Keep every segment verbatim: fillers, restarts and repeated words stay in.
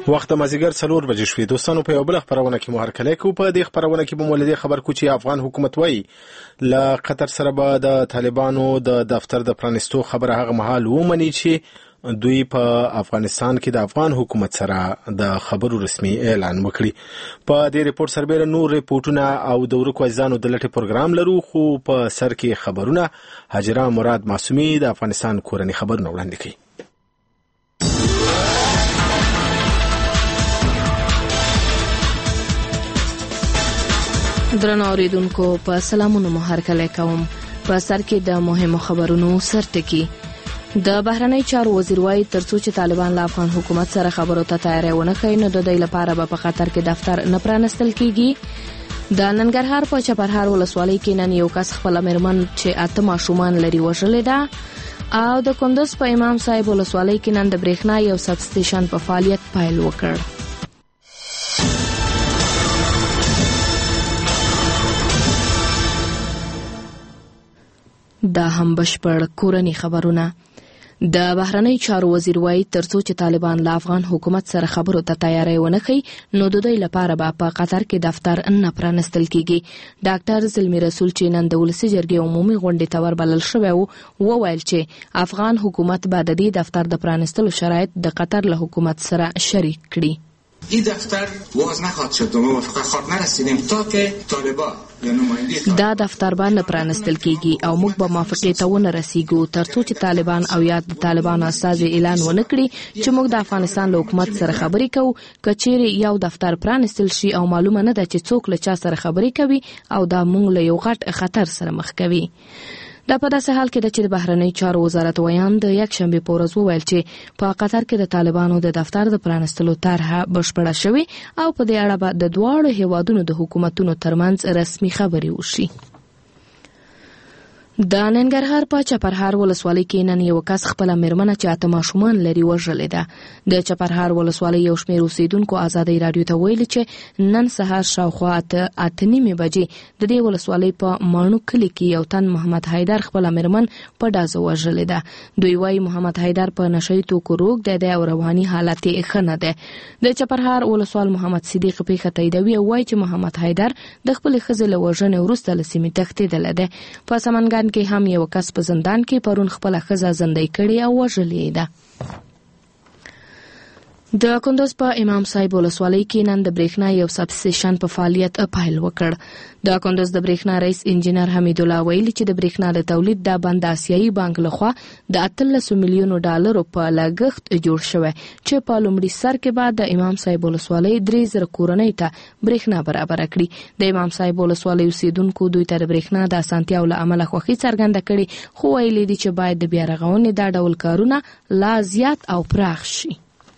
وخت مازیګر څلور بجې شوې. دوستانو په یو بل خبرونه کې مو هرکلی کوو. په دې خبرونه کې به مو له دې خبر کوو چې افغان حکومت وایي له قطر سره به د طالبانو د دفتر د پرانستو خبره هغه مهال ومني چې دوی په افغانستان کې د افغان حکومت سره د خبرو رسمي اعلان وکړي. په دې ریپورت سربېره نور ریپورتونه او د ورکو عزیزانو د لټې پروګرام لرو، خو په سر کې خبرونه حاجره مراد معصومي د افغانستان کورني خبرونه وړاندې کوي. درنو اوریدونکو په سلامونو مو هرکلی کوم. په سر کې د مهمو خبرونو سرټکی. د بهرنی چارو وزیر وايي ترڅو چې طالبان له افغان حکومت سره خبرو ته تیاری ونه کوي نو د دوی لپاره به په قطر کې دفتر نه پرانستل کیږي. د ننګرهار په چپرهار ولسوالۍ کې نن یو کس خپل مېرمن چې اته ماشومان لري وژلې ده، او د کندوز په امام صاحب ولسوالۍ کې نن د برېښنا یو سب سټیشن په فعالیت پیل وکړ. دا هم بشپړ کورني خبرونه. د بهرنی چارو وزیر وايي ترڅو چې طالبان له افغان حکومت سره خبرو ته تیاری ونه کوي نو د دوی لپاره به په قطر کې دفتر نه پرانستل کیږي. ډاکټر زلمی رسول چې نن د ولسي جرګې عمومي غونډې ته وربلل شوی و وویل چې افغان حکومت به د دې دفتر د پرانستلو شرایط د قطر له حکومت سره شریک کړي. این دفتر باز نخواهد شد و موافقت خود نرسیدیم تا که طالبان دا دفتر باندې پرانستل کیږي او موږ به موافقې ته ونه رسیږو ترڅو چې طالبان او یا د طالبانو استازي اعلان ونه کړي چې موږ د افغانستان له حکومت سره خبرې کوو. کچېرې یو دفتر پرانستل شي او معلومه نه ده چې څوک له چا سره خبرې کوي او دا موږ له یو غټ خطر سره مخ کوي. دا په داسې حال کې ده چې د بهرنی چارو وزارت ویان د یکشنبې په ورځ وویل چې په قطر کې د طالبانو د دفتر د پرانستلو طرحه بشپړه شوې او په دې اړه به د دواړو هیوادونو د حکومتونو ترمنځ رسمي خبرې وشي. د ننګرهار په چپرهار ولسوالۍ کې نن یو کس خپل مېرمنه چې اته ماشومان لري وژلې ده. د چپرهار ولسوالۍ یو شمېر اوسیدونکو ازادۍ راډیو ته ویلي چې نن سهار شاوخوا اته اته نیمې بجې د دې ولسوالۍ په ماڼو کلي کې یو تن محمد حیدر خپل مېرمن په ډازو وژلې ده. دوی وايي محمد حیدر په نشهیي توکو روږدی دی او رواني حالت یې ښه نه دی. د چپرهار ولسوال محمد صدیق پیښه تاییدوي او وايي چې محمد حیدر د خپلې ښځې له وژنې وروسته له سیمې تښتېدلی دی. په سمنګان کې هم یو کس په زندان کې پرون خپل ښځه زندۍ کړې او وژلې ده. د کندوز په امام صاحب ولسوالۍ کې نن د برېښنا یو سب سټیشن په فعالیت پیل وکړ. د کندوز د برېښنا رئیس انجینر حمید الله ویلي چې د برېښنا د تولید د بند آسیایي بانک لخوا د اتلس میلیونو ډالرو په لګښت جوړ شوی چې په لومړي سر کې بعد د امام صاحب ولسوالۍ درې زره کورنۍ ته برېښنا برابر کړي. د امام صاحب ولسوالۍ اوسیدونکو دوی ته د برېښنا د اسانتیاو له امله خوښي څرګنده کړي، خو ویلي دي چې باید د بیا رغونې دا ډول کارونه لا زیات او پراخ شي.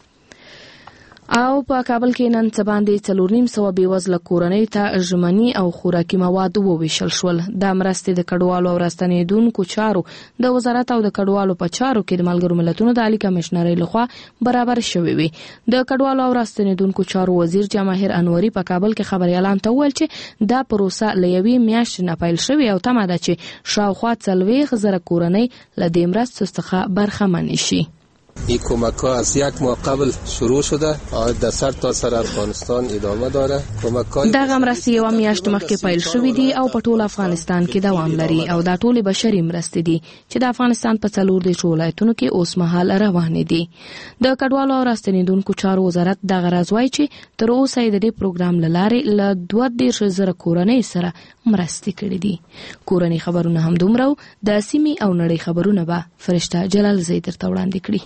او په کابل کې نن څه باندې څلور نیم سوه بېوزله کورنۍ ته ژمني او خوراکي مواد وویشل شول. دا مرستې د کډوالو او راستنېدونکو چارو د وزارت او د کډوالو په چارو کې د ملګرو ملتونو د عالي کمشنرۍ لخوا برابر شوې وي. د کډوالو او راستنېدونکو چارو وزیر جواهر انوري په کابل کې خبريالان ته وویل چې دا پروسه له یوې میاشتې نه پیل شوې او تمه ده چې شاوخوا څلوېښت زره کورنۍ له دې مرستو څخه برخمنې شي. این کمک ها از یک ماه قبل شروع شده در سر تا سر افغانستان ادامه داره. کمک های دا مرستې یو میاشت مخکې پیل شوې دي او په ټول افغانستان کې دوام لري او دا ټول بشري مرستې دي چې د افغانستان په څلور دېرش ولایتونو کې اوس مهال روانې دي. د کډوالو او راستنېدونکو چارو وزارت دا غرض وايي چې تر اوسه د دې پروګرام له لارې له دوه دېرش زره کورنۍ سره مرستې کړې دي. کورني خبرونه هم دومره د سیمې او نړۍ خبرونه به فرشته جلال زی درته وړاندې کړي.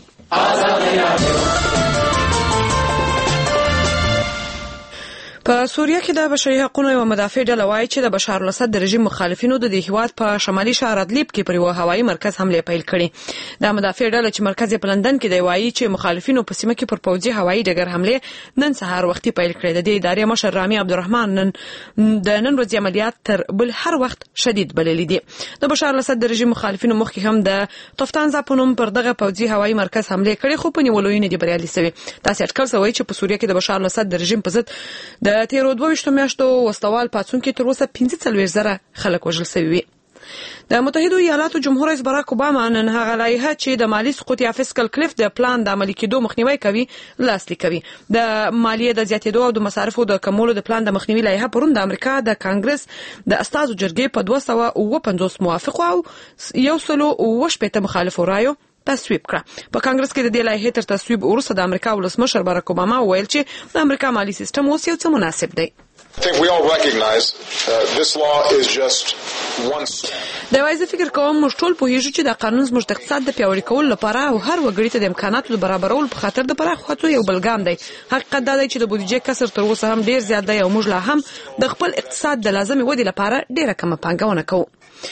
په سوریه کې د بشري حقوقو یو مدافع ډله وایي چې د بشار الاسد د رژیم مخالفینو د دې هیواد په شمالي شهر ادلیب کې پر یو هوایي مرکز حمله پیل کړې. د مدافع ډله چې مرکز په لندن کې دی وایي چې مخالفینو په سیمه کې پر پوځي هوایي ډګر حمله نن سهار وختي پیل کړې. د دې ادارې مشر رامي عبدالرحمن نن د نن ورځې عملیات تر بل هر وخت شدید بللې دي. د بشار الاسد د رژیم مخالفینو مخکې هم د طفتان زاپونم پر دغه پوځي هوایي مرکز حمله کړې خو په نیولو یې نه دي بریالي شوي. تاسو اټکل کوئ چې په سوریه کې د بشار الاسد د رژیم په ضد د تیرو دوه ویشتو میاشتو وسلوال پاڅون کې تر اوسه پنځه څلوېښت زره خلک وژل شوي وي. د متحده ایالاتو جمهور رئیس باراک اوباما نن هغه لایحه چې د مالی سقوط یا فسکل کلیف د پلان د عملي کېدو مخنیوي کوي لاسلیک کوي. د مالیې د زیاتېدو او د مصارفو د کمولو د پلان د مخنیوي لایحه پرون د امریکا د کانګرس د استازو جرګې په دوه سوه اووه پنځوس موافقو او یو سل اووه شپېته مخالفو رایو تصویب کړه. په کانګرس کې د دې لایحې تر تصویب وروسته د امریکا ولسمشر باراک اوباما وویل چې د امریکا مالی سیستم اوس یو څه مناسب دی. I think we all recognize uh, this law is just one step. دا وایي زه فکر کوم موږ ټول پوهیږو چې د قانون زموږ د اقتصاد د پیاوړي کولو لپاره او هر وګړي ته د امکاناتو د برابرولو په خاطر د پراخو هڅو یو بل ګام دی. حقیقت دا دی چې د بودیجې کسر تر اوسه هم ډیر زیات دی او موږ لا هم د خپل اقتصاد د لازمي ودې لپاره ډیره کمه پانګونه کوو.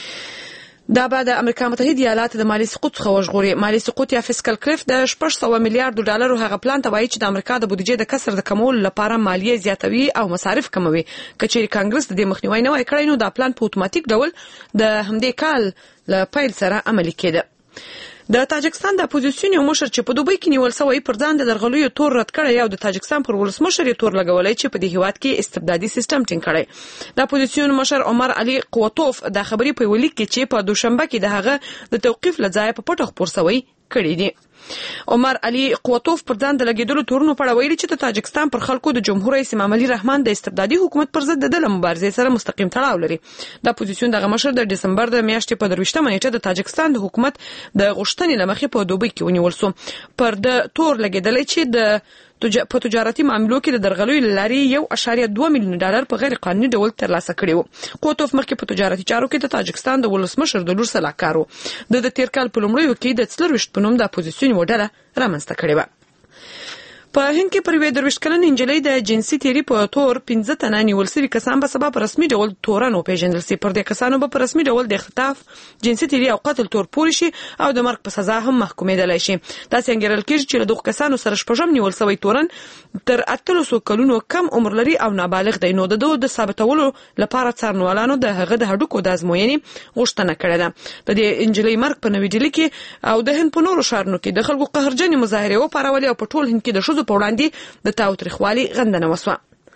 دا به د امریکا متحده ایالات د مالی سقوط څخه وژغوري. مالی سقوط یا فسکل کلیف د شپږ سوه میلیارډ ډالرو هغه پلان ته وایي چې د امریکا د بودیجې د کسر د کمولو لپاره مالیه زیاتوي او مصارف کموي. کچېرې کانګرس د دې مخنیوي نه وای کړی نو دا پلان په اتوماتیک ډول د همدې کال له پیل سره عملي کېده. د تاجکستان د اپوزیسیون یو مشر چې په دوبۍ کې نیول شوی پر ځان د درغلیو تور رد کړی او د تاجکستان پر ولسمشر یې تور لګولی چې په دې هیواد کې استبدادي سیستم ټینګ کړی. د اپوزیسیون مشر عمر علي قوتوف د خبري په ولیک کې چې په دوشنبه کې د هغه د توقیف لځای په پټه خبر شوی کړی دی. عمر علي قوتوف پر ځان د لګیدلو تورونو په اړه ویلي چې د تاجکستان پر خلکو د جمهور رئیس امام علي رحمان د استبدادي حکومت پر ضد د مبارزې سره مستقیم تړاو لري. د اپوزیسیون دغه مشر د دسمبر د میاشتې په درویشتمه نیټه د تاجکستان د حکومت د غوښتنې لمخې په دوبۍ کې ونیول شو. پر د تور لګیدلې چې د په تجارتي معاملو کې د درغلیو لاري یو اشاریه دوه میلیون ډالر په غیر قانوني ډول ترلاسه کړي وو. قوتوف مخکې په تجارتي چارو کې د تاجکستان د ولسمشر د لور سلاکار وو. د د تیر کال په لومړیو کې د څلرویشت په نوم د اپوزیسیون وډله رامنځته کړې وه. په هند کې پر یوې درویشت کلنې نجلۍ د جنسي تیري په تور پنځه تنه نیول شوي کسان به سبا په رسمي ډول تورن وپېژندل شي. پر دې کسانو به په رسمي ډول د اختطاف، جنسي تیري او قتل تور پورې شي او د مرګ په سزا هم محکومېدلی شي. داسې انګېرل کېږي چې له دغو کسانو سره شپږم نیول شوی تورن تر اتلسو کلونو کم عمر لري او نابالغ دی. نو د ده د ثابتولو لپاره څارنوالانو د هغه د هډوکو د ازموینې غوښتنه کړې ده. د دې نجلۍ مرګ په نوي ډیلي کې او د هند په نورو ښارونو کې د خلکو قهرجنې مظاهرې وپارولې او په ټول هند کې د ښځو په وړاندې د تاوتریخوالي غندنه وسوه.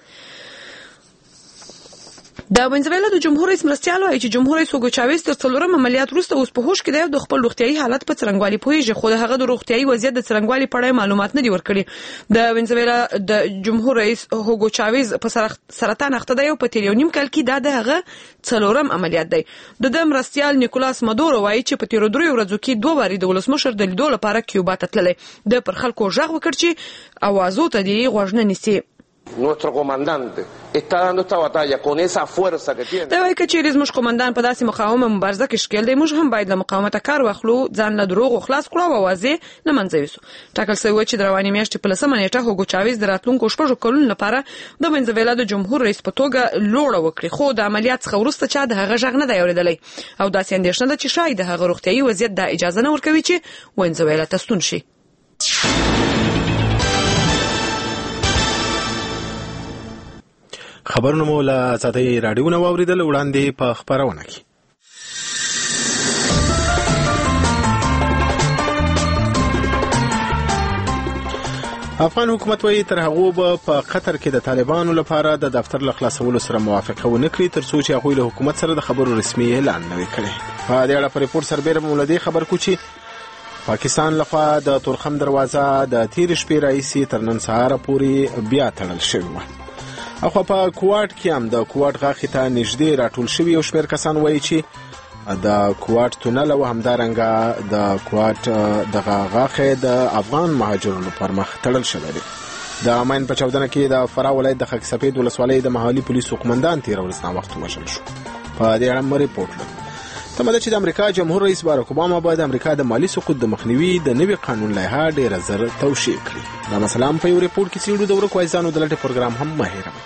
د وینزویلا د جمهور رئیس مرستیال وایي چې جمهور رئیس هوګو چاویز تر څلورم عملیات وروسته اوس په هوښ کې دی او د خپل روغتیایي حالت په څرنګوالي پوهېږي، خو د هغه د روغتیایي وضعیت د څرنګوالي په اړه معلومات نه دي ورکړي. د وینزویلا د جمهور رئیس هوګو چاویز په سرطان اخته دی او په تیر یو نیم کال کې دا د هغه څلورم عملیات دی. د ده مرستیال نیکولاس مادورو وایي چې په تیرو دریو ورځو کې دوه وارې د ولسمشر د لیدو لپاره کیوبا ته تللی. د پر خلکو غږ وکړ چې اوازو ته دې غوږ نه نیسي. Nuestro comandante está dando esta batalla con esa fuerza que tiene. دا وایي که چیرې زموږ قومندان په داسې مقاومه مبارزه کې ښکېل دی، موږ هم باید له مقاومته کار واخلو، ځان له دروغو خلاص کړو او اوازې له منځه یوسو. ټاکل شوي وه چې د روانې میاشتې په لسمه نیټه هوګو چاویز د راتلونکو شپږو کلونو لپاره د وینزویلا د جمهور رئیس په توګه لوړه وکړي، خو د عملیات څخه وروسته چا د هغه غږ نه دی اورېدلی او داسې اندېښنه ده چې ښایي د هغه روغتیایي وضعیت دا اجازه نه ورکوي چې وینزویلا ته ستون شي. خبرونه مو له آزادۍ راډیو نه واورېدل. وړاندې په خپرونه کې افغان حکومت وایي تر هغو به په قطر کې د طالبانو لپاره د دفتر له خلاصولو سره موافقه ونه کړي تر څو چې هغوی له حکومت سره د خبرو رسمي اعلان نه وي کړی. په دې اړه په ریپورټ سربیره مو له دې خبر کو چې پاکستان لخوا د تورخم دروازه د تېرې شپې راهیسې تر نن سهاره پورې بیا تړل شوې وه. اخوا په کوواټ کې هم د کوواټ غاښې ته نږدې راټول شوي یو شمېر کسان وایي چې د کوواټ تونل او همدارنګه د کوواټ دغه غاښې د افغان مهاجرینو پر مخ تړل شوی دی. د ماین په چاودنه کې د فراه ولایت د خاک سفید ولسوالۍ د محلي پولیسو قومندان تېره ورځ ناوخته وژل شو. په دې اړه مو ریپورټ لرو. تمه ده چې د امریکا جمهور رئیس باراک اوباما به د امریکا د مالی سقوط د مخنیوي د نوي قانون لایحه ډېره زر توشیح کړي. دا مسله هم په یو ریپورټ کې څېړو. د ورکو عزیزانو د لټې پروګرام هم مه هېروئ.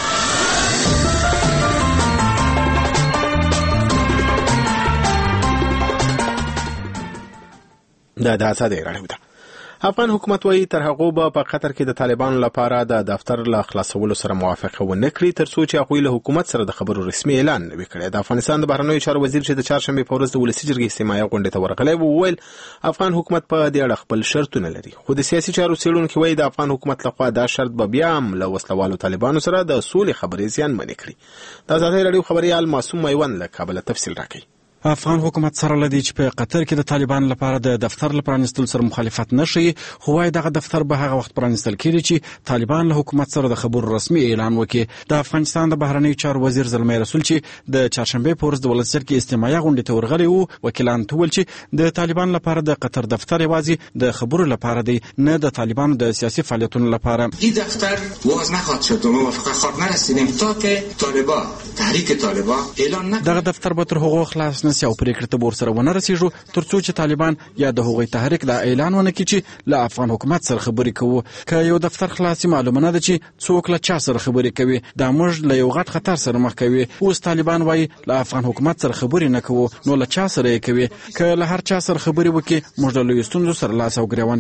دا د آزادۍ راډیو ده. افغان حکومت وایي تر هغو به په قطر کې د طالبانو لپاره د دفتر له خلاصولو سره موافقه ونه کړي تر څو چې هغوی له حکومت سره د خبرو رسمي اعلان نه وي کړی. د افغانستان د بهرنیو چارو وزیر چې د چهارشنبې په ورځ د ولسي جرګې استماعي غونډې ته ورغلی و وویل افغان حکومت په دې اړه خپل شرطونه لري، خو د سیاسي چارو څېړونکي وایي د افغان حکومت لخوا دا شرط به بیا هم له وسلوالو طالبانو سره د سولې خبرې زیانمنې کړي. د آزادۍ راډیو خبریال معصوم میوند له کابله تفصیل راکوي. افغان حکومت سره لدی چې په قطر کې د طالبان لپاره د دفتر لپاره پرانستل سره مخالفت نشي، خو وايي دغه دفتر به هغه وخت پرانستل کیږي چې طالبان له حکومت سره د خبرو رسمي اعلان وکړي. د افغانستان د بهرنی چارو وزیر زلمي رسول چې د چهارشنبه په ورځ د ولسمشر کې استماعي غونډه ته ورغلی وو، وکیلان ته ویل چې د طالبان لپاره د قطر دفتر یوازې د خبرو لپاره دی، نه د طالبانو د سیاسي فعالیتونو لپاره. این دفتر باز نخواهد شد و موافقه خواهد نرسیدیم تا که طالبان تحریک طالبان اعلان نکنه. دغه دفتر به تر هغو خلاص نشي او پریکړه ته ورسره ونه رسیږو ترڅو چې طالبان یا د هغوی تحریک دا اعلان ونه کړي چې له افغان حکومت سره خبرې کوو. که یو دفتر خلاصي معلومه نه ده چې څوک له چا سره خبرې کوي، دا موږ له یو غټ خطر سره مخ کوي. اوس طالبان وایي له افغان حکومت سره خبرې نه کوو، نو له چا سره یې کوي؟ که له هر چا سره خبرې وکړي موږ له لویو ستونزو سره لاس او ګریوان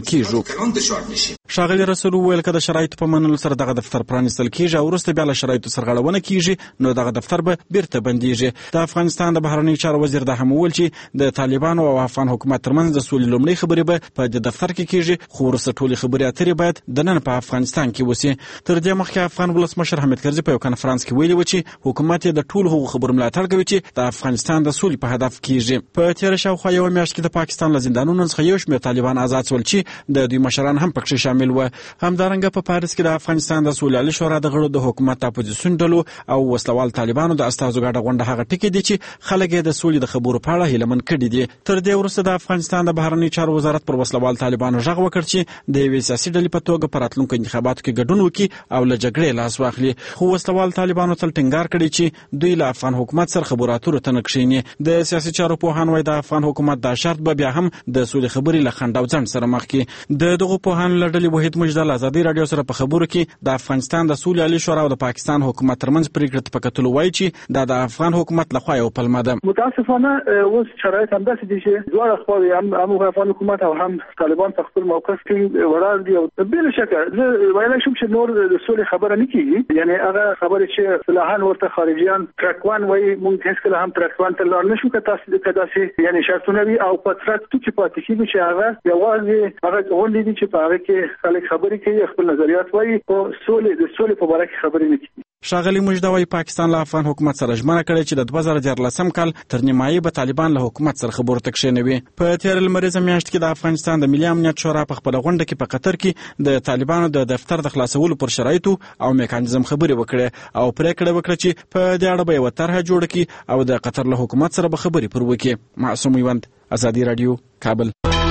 کیږو. ښاغلي رسول وویل که د شرایطو په منلو سره دغه دفتر پرانیستل کیږي او وروسته بیا له شرایطو سرغړونه کیږي، نو دغه دفتر به بیرته بندیږي. د افغانستان د بهرنی چارو وزیر دا هم وویل چې د طالبانو او افغان حکومت ترمنځ د سولې لومړۍ خبرې به په دې دفتر کې کیږي، خو وروسته ټولې خبرې اترې باید د نن په افغانستان کې وسی. تر دې مخکې افغان ولسمشر حامد کرزي په یو کنفرانس کې ویلي و چې حکومت یې د ټولو هغو خبرو ملاتړ کوي چې د افغانستان د سولې په هدف کیږي. په تیر شاوخوا یو میاشت کې د پاکستان له زندانونو څخه یو شمېر طالبان آزاد شول چې د دوی مشران هم پکې شامل و. همدارنګه په پاریس کې د افغانستان د سولې شورا د غړو د حکومت اپوزیسیون ډلو او وسلوال طالبانو د استازو ګډه غونډه هغه ټکي دي چې خلک یې د سولې د خبرو په اړه هیله من کړي دي. تر دې وروسته د افغانستان د بهرنی چارو وزارت پر وسلوال طالبانو غږ وکړ چې د یوې سیاسي ډلې په توګه په راتلونکو انتخاباتو کې ګډون وکړي او له جګړې لاس واخلي. خو وسلوال طالبانو تل ټینګار کړی چې دوی له افغان حکومت سره خبرو اترو ته نه کښیني. د سیاسي چارو پوهان وایي د افغان حکومت دا شرط به بیا هم د سولې خبرې له خنډ او ځنډ سره مخ کړي. د دغو پوهانو له ډلې وحید مجدل ازادي راډیو سره په خبرو کې د افغانستان د سولې عالي شورا او د پاکستان حکومت ترمنځ پریکړه ته په کتلو وایي چې دا د افغان حکومت لخوا یو پلمه ده. متاسفانه اوس شرایط همداسې دي چې دواړه خواوې هم هم افغان حکومت او هم طالبان په خپل موقف کې ولاړ دي او بل شکه زه ویلای شم چې نور د سولې خبره نه کیږي. یعنی هغه خبره چې اصطلاحاً ورته خارجيان ټرک وان وایي، موږ هیڅ کله هم ټرک وان ته لاړ نشو که تاسو د کداسې یعنی شرطونه وي او په ترک تو چې پاتې کیږي چې هغه یوازې هغه غونډې دي چې په هغه کې خلک خبرې کوي، خپل نظریات وایي، او سولې د سولې په اړه خبرې نه کوي. ښاغلي مجدوی پاکستان له افغان حکومت سره ژمنه کړې چې د دوه زره دیارلسم کال تر نیمایي به طالبان له حکومت سره خبرو ته کښېنوي. په تېره لمریزه میاشت کې د افغانستان د ملي امنیت شورا په خپله غونډه کې په قطر کې د طالبانو د دفتر د خلاصولو پر شرایطو او میکانیزم خبرې وکړې او پرېکړه وکړه چې په دې اړه به یوه طرحه جوړه کړي او د قطر له حکومت سره به خبرې پر وکړي. معصوم میوند، ازادي راډیو، کابل.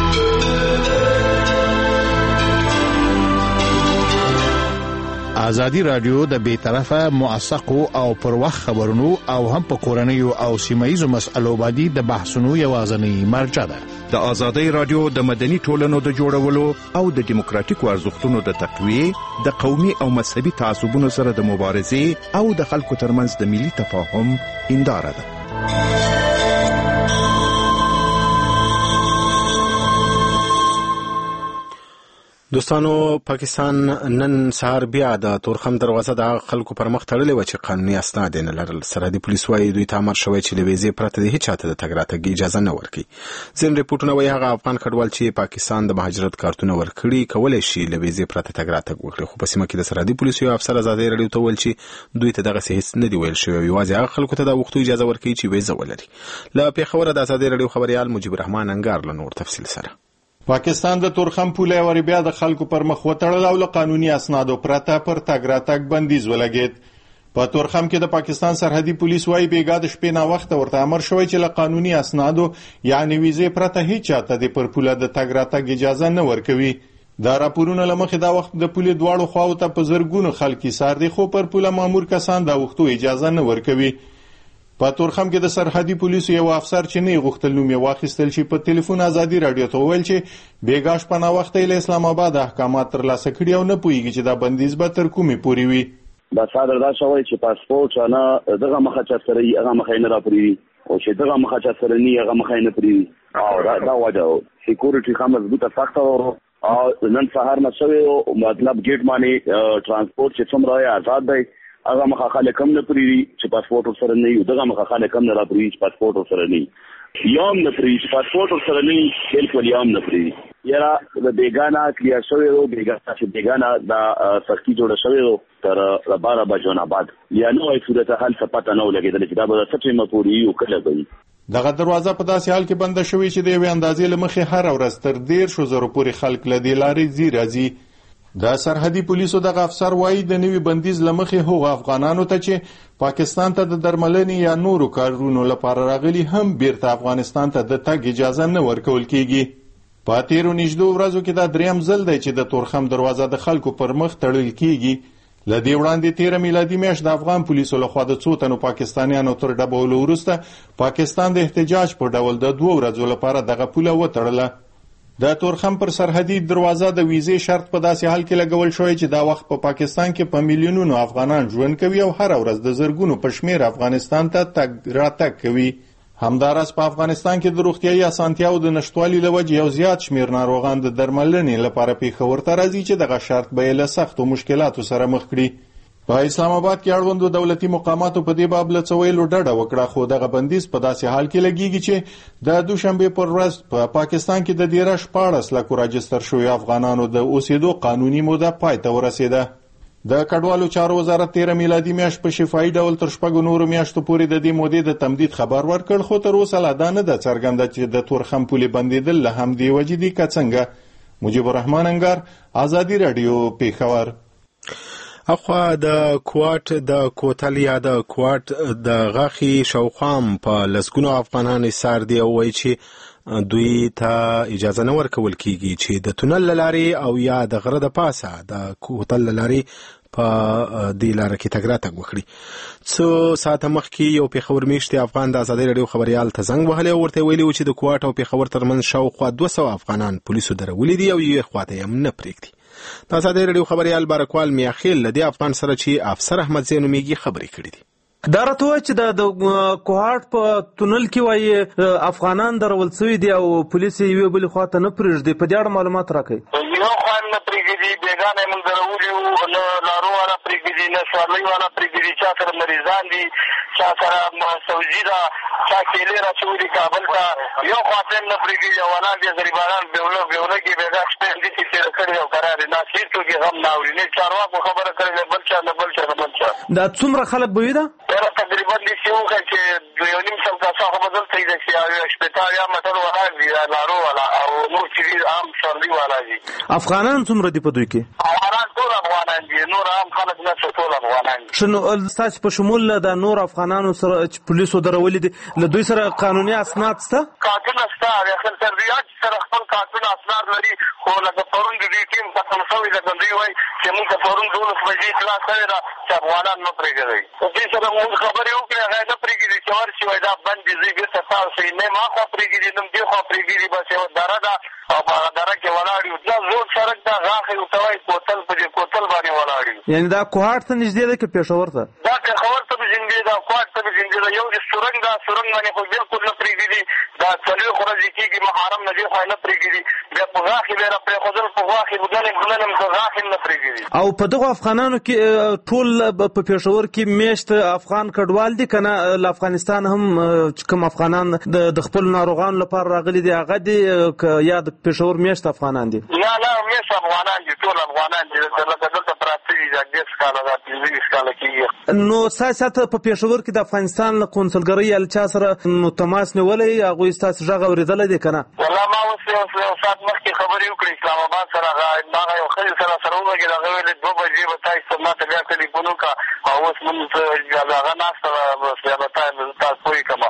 ازادي راډیو د بیطرفه موثقو او پر وخت خبرونو او هم په کورنیو او سیمایي مسایلو باندې د بحثونو یوازینی مرجع ده. د ازادي راډیو د مدني ټولنو د جوړولو او د دیموکراتیکو ارزښتونو د تقویه، د قومي او مذهبي تعصبونو سره د مبارزې او د خلکو ترمنځ د ملي تفاهم هنداره ده. دوستانو، پاکستان نن سهار بیا د تورخم دروازه د خلکو پر مخ تړلې و چې قانوني اسناد نه لرل. سرحدي پولیس وايي دوی ته امر شوی چې له ویزې پرته د هیڅ چاته د تګ راتګ اجازه نه ورکړي. ځینې ریپورټونه وايي هغه افغان کډوال چې پاکستان د مهاجرت کارتونه ورکړي کولی شي له ویزې پرته تګ راتګ وکړي. خو په سیمه کې د سرحدي پولیسو یو افسر ازادي راډیو ته ویل چې دوی ته دغسې هیڅ نه دي ویل شوی، یوازې هغه خلکو ته د وختو اجازه ورکړي چې ویزه ولري. له پېښوره د ازادي راډیو خبریال مجيب الرحمن انګار له نور تفصیل سره. پاکستان د تورخم پوله ور بیا د خلکو پر مخ وتړل او له قانوني اسنادو پرته پر تګ راتګ بندیز ولګید. په تورخم کې د پاکستان سرحدي پولیس وايي بیګا د شپې نا وخت ورته امر شوی چې له قانوني اسنادو یعنی ویزې پرته هیڅ چاته د پر پوله د تګ راتګ اجازه نه ورکوي. دا راپورونه لمخې دا وخت د پوله دواړو خواو ته په زرګونو خلک سار دي، خو پر پوله مامور کسان دا وختو اجازه نه ورکوي. په تورخم کې د سرحدي پولیسو یو افسر چې نه غوښتل نوم یې واخیستل شي په ټلیفون ازادي راډیو ته وویل چې بیګاش په نا وخت له اسلام آباد احکامات ترلاسه کړي او نه پوهیږي چې دا بندیز به تر کومې پورې وي. دا صادر دا شوی چې پاسپورت نه دغه مخه چا سره یې هغه مخه نه راپوري او چې دغه مخه چا سره نه هغه مخه نه پوري او دا دا وجه سکیورټي خامه مضبوطه سخت ورو او نن سهار نه شوی او مطلب ګیټ باندې ترانسپورت چې څومره آزاد دی هغه مخه خلک کم نه پری چې پاسپورت سره نه یو دغه مخه خلک کم نه را پری چې پاسپورت سره نه یوم نه پری چې پاسپورت سره نه بالکل یوم نه پری یاره د بیگانا کلیر شوی او بیگانا چې بیگانا دا سرکی جوړ شوی تر بارا بجونه بعد یا نو صورت حال څه پته نه ولګیدل چې دا به څه ټیم پوری یو کله دی. دغه دروازه په داسې حال کې بنده شوې چې د یوې اندازې له مخې هر ورځ تر دېرشو زرو پورې خلک له دې لارې ځي راځي. د سرحدي پولیسو دغه افسر وایي د نوي بندیز له مخې هغو افغانانو ته چې پاکستان ته د درملنې یا نورو کارونو لپاره راغلي هم بیرته افغانستان ته د تګ اجازه نه ورکول کیږي. په تیرو نږدې ورځو کې دا دریم ځل دی چې د تورخم دروازه د خلکو پر مخ تړل کیږي. له دې وړاندې تیره میلادي میاشت د افغان پولیسو لخوا د څو تنو پاکستانیانو تر ډبولو وروسته پاکستان د احتجاج په ډول د دوه ورځو لپاره دغه پوله وتړله. د تورخم پر سرحدي دروازه د ویزې شرط په داسې حال کې لګول شوی چې دا وخت په پاکستان کې په میلیونونو افغانان ژوند کوي او هر ورځ د زرګونو په شمېر افغانستان ته تګ راتګ کوي. همداراز په افغانستان کې د روغتیايي اسانتیاو د نشټوالي له وجې یو زیات شمېر ناروغان د درملنې لپاره پېښور ته راځي چې دغه شرط به یې له سختو مشکلاتو سره مخ کړي. په اسلام آباد کې اړوندو دولتي مقاماتو په دې باب له څه ویلو ډډه وکړه، خو دغه بندیز په داسې حال کې لګیږي چې د دوشنبې پر ورځ په پاکستان کې د دیره شپاړس لکو راجستر شوي افغانانو د اوسېدو قانوني موده پای ته ورسېده. د کډوالو چارو وزارت تیره میلادي میاشت په شفاهي ډول تر شپږو نورو میاشتو پورې د دې مودې د تمدید خبر ورکړ، خو تر اوسه لا دا نه ده څرګنده چې د تورخم پولې بندېدل له همدې وجې دي که څنګه. مجيب الرحمن انګار، ازادي راډیو، پیښور. اخوا د کوټ د کوتل یا د کوټ د غاخي شوخام په لسګونو افغانان ایثار دی او وایي چې دوی ته اجازه نه ورکول کیږي چې د تونل لارې او یا د غره د پاسه د کوتل لارې په دې لاره کې تګ راتګ وکړي. څو ساعته مخکې یو پېښور میشتي افغان د ازادۍ راډیو خبریال ته زنګ وهلی او ورته ویلي و چې د کوټ او پېښور ترمنځ شاوخوا دوه سوه افغانان پولیسو درولي دي او یوې خواته یې هم نه پرېږدي. د ازادۍ راډیو خبریال بارکوال میاخیل له دې افغان سره چې افسر احمد زی نومیږي خبرې کړې دي. دا راته وایي چې د کوهاټ په تونل کې وایي افغانان درول شوي دي او پولیس یې یوې بلې خواته نه پرېږدي. په دې اړه معلومات راکړئ. یو خوا نه پرېږدي، بېګانه یې موږ درولي وو، نه لارو والا پرېږدي، نه سوارلۍ والا پرېږدي، چا سره مریضان دي، چا سره سوجي ده، چا کیلې راچولي کابل ته، یو خواته یې نه پرېږدي. جوانان دي، غریبانان بېوله بېولګي بېګا شپې همدې تېره کړې او قرار یې ناست، هېڅوک یې غم نه اوري، نه چارواکو خبره کړې، نه بل چا نه بل چا نه بل چا. دا څومره خلک به وي؟ ده تقریبا داسې وښیي چې یو نیم سل کسه خو به دلته وي، داسې یو شپېته اویا متر ولاړ دي، لارو والا او نور چې دي عام سوارلي والا دي. افغانان څومره دي په دوی کې؟ افغانان ټول افغانان دي، نور عام خلک نه څه، ټول افغانان دي. ښه، نو ستاسې په شمول د نور افغانانو سره چې پولیسو درولي دي له دوی سره قانوني اسناد شته؟ کارتونه شته، د سربیات سره خپل کارتونه اسناد لري، خو لکه پرون د دوی ټیم ختم شوی، لکه دوی وایي چې موږ ته پرون دولس بجې اطلاع شوې ده چې افغانان نه پرېږدئ. دې سره موږ خبرې وکړې، هغه یې نه پرېږدي چې ورشي وایي دا بند دي، ځئ بېرته تاو شئ، نه ما خوا پرېږدي نه دې خوا پرېږدي، بس یوه دره ده او په هغه دره کې ولاړ یو. دا زوړ سړک ده، غاښې ورته وایي کوتل، په دې کوتل باندې ولاړ یو. یعنې دا کوهاټ ته نږدې ده که پېښور ته؟ دا پېښور ته به نږدې ده، کوهاټ ته به نږدې ده. یو د سورنګ ده، سورنګ باندې خو بلکل نه پرېږدي، دا څلوېښت ورځې کېږي محرم نه دې خوا نه پرېږدي، بیا په غاښې بیا را پرېښودل، په غاښې بودلې بودلې په غاښې هم نه پرېږدي. او په دغو افغانانو کې ټول په پېښور کې میشت افغان کډوال دي که نه له افغانستان هم چې کوم افغانان د خپلو ناروغانو لپاره راغلي دي هغه دي که یا د پېښور میشت افغانان دي؟ نه نه میشت افغانان دي، ټول افغانان دي، لکه دلته پراته دي، دا دېرش کاله دا پنځه کاله کېږي. نو ستاسې هلته په پېښور کې د افغانستان له قونسلګرۍ یا له چا سره نو تماس نیولی، هغوی ستاسې غږ اورېدلی دی که نه؟ والله ما اوس یو ساعت مخکې خبرې وکړې اسلام آباد سره، هغه یو ښځې سره سره وغږېد، هغه ویلې دوه بجې به تاسو ما ته بیا ټلیفون وکړه او اوس مونږ هغه ناسته ده، بیا به تاسو پوه کړم،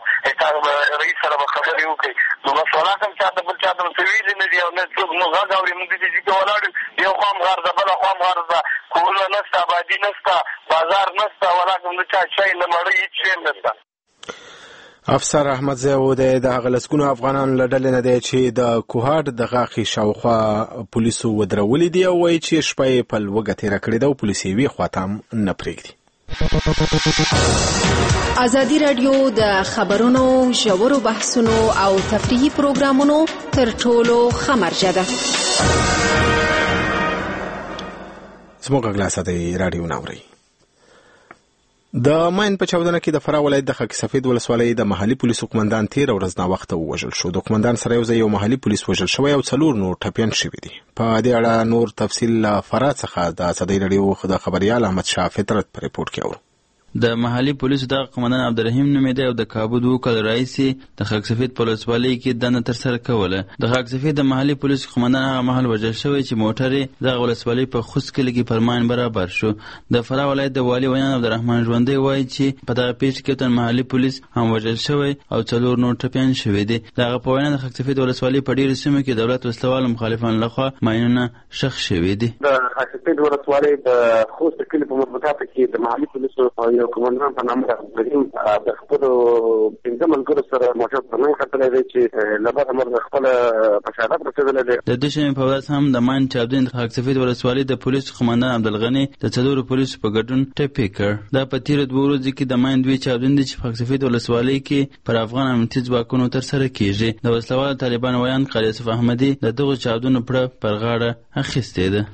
رئیس سره به خبرې وکړئ. نو بس ولا کوم چا ته بل چا ته څه ویلي نه دي او نه څوک مونږ غږ اوري. مونږ دې کې ولاړ یو خوا هم غر ده، بله خوا هم غر ده، کورونه نشته، آبادي نشته، بازار نشته، ولا کوم د چا چای نه مړۍ هېڅ شی نشته. افسر احمد زیو دی د هغه لسګونو افغانانو له ډلې نه دی چې د کوهاټ د غاښې شاوخوا پولیسو ودرولي دي او وایي چې شپه یې په لوږه تېره کړې ده او پولیس یې یوې خواته هم نه پرېږدي. ازادي راډیو د خبرونو، ژورو بحثونو او تفریحي پروګرامونو تر ټولو ښه مرجع ده. زموږ غږ لا ساتئ، راډیو نه اورئ. د ماین په چاودنه کې د فراه ولایت د خاک سفید ولسوالۍ د محلي پولیسو قومندان تېره ورځ ناوخته ووژل شو. د قومندان سره یو ځای یو محلي پولیس وژل شوی او څلور نور ټپیان شوي دي. په دې اړه نور تفصیل له فراه څخه د ازادۍ راډیو د خبریال احمد شاه فطرت په ریپورټ کې اورو. د محلي پولیسو د قومندان عبدالرحیم نومېده او د کابو دوه کال راهیسې د خاک سفید په ولسوالۍ کې دنده ترسره کوله. د خاک سفید د محلي پولیسو قومندان هغه مهال وژل شوی چې موټر یې دغه ولسوالۍ په خوست کلي کې پر ماین برابر شو. د فراه ولایت د والي ویان عبدالرحمن ژوندی وایي چې په دغه پیښه کې تن محلي پولیس هم وژل شوی او څلور نور ټپیان شوي دي. د هغه په وینا د خاک سفید ولسوالۍ په ډېرو سیمو کې دولت وسلوال مخالفانو لخوا ماینونه ښخ شوي دي. د خاک سفید ولسوالۍ د خوست کلي په مربوطاتو کې د محلي پولیسو یو قومندان په نامه عبدالرحیم د خپلو پنځه ملګرو سره موټر په نوم ختلی دی چې له بده مرغه خپله په شهادت رسېدلی دی. د دوشنبې په ورځ هم د ماین چاودنې د خاک سفید ولسوالۍ د پولیسو قومندان عبدالغني د څلورو پولیسو په ګډون ټپي کړ. دا په تېرو دوو ورځو کې د ماین دوې چاودنې دي چې په خاک سفید ولسوالۍ کې پر افغان امنیتي ځواکونو ترسره کېږي. د وسلوالو طالبانو ویان قاری یوسف احمدي د دغو چاودنو پړه پر غاړه اخیستې ده.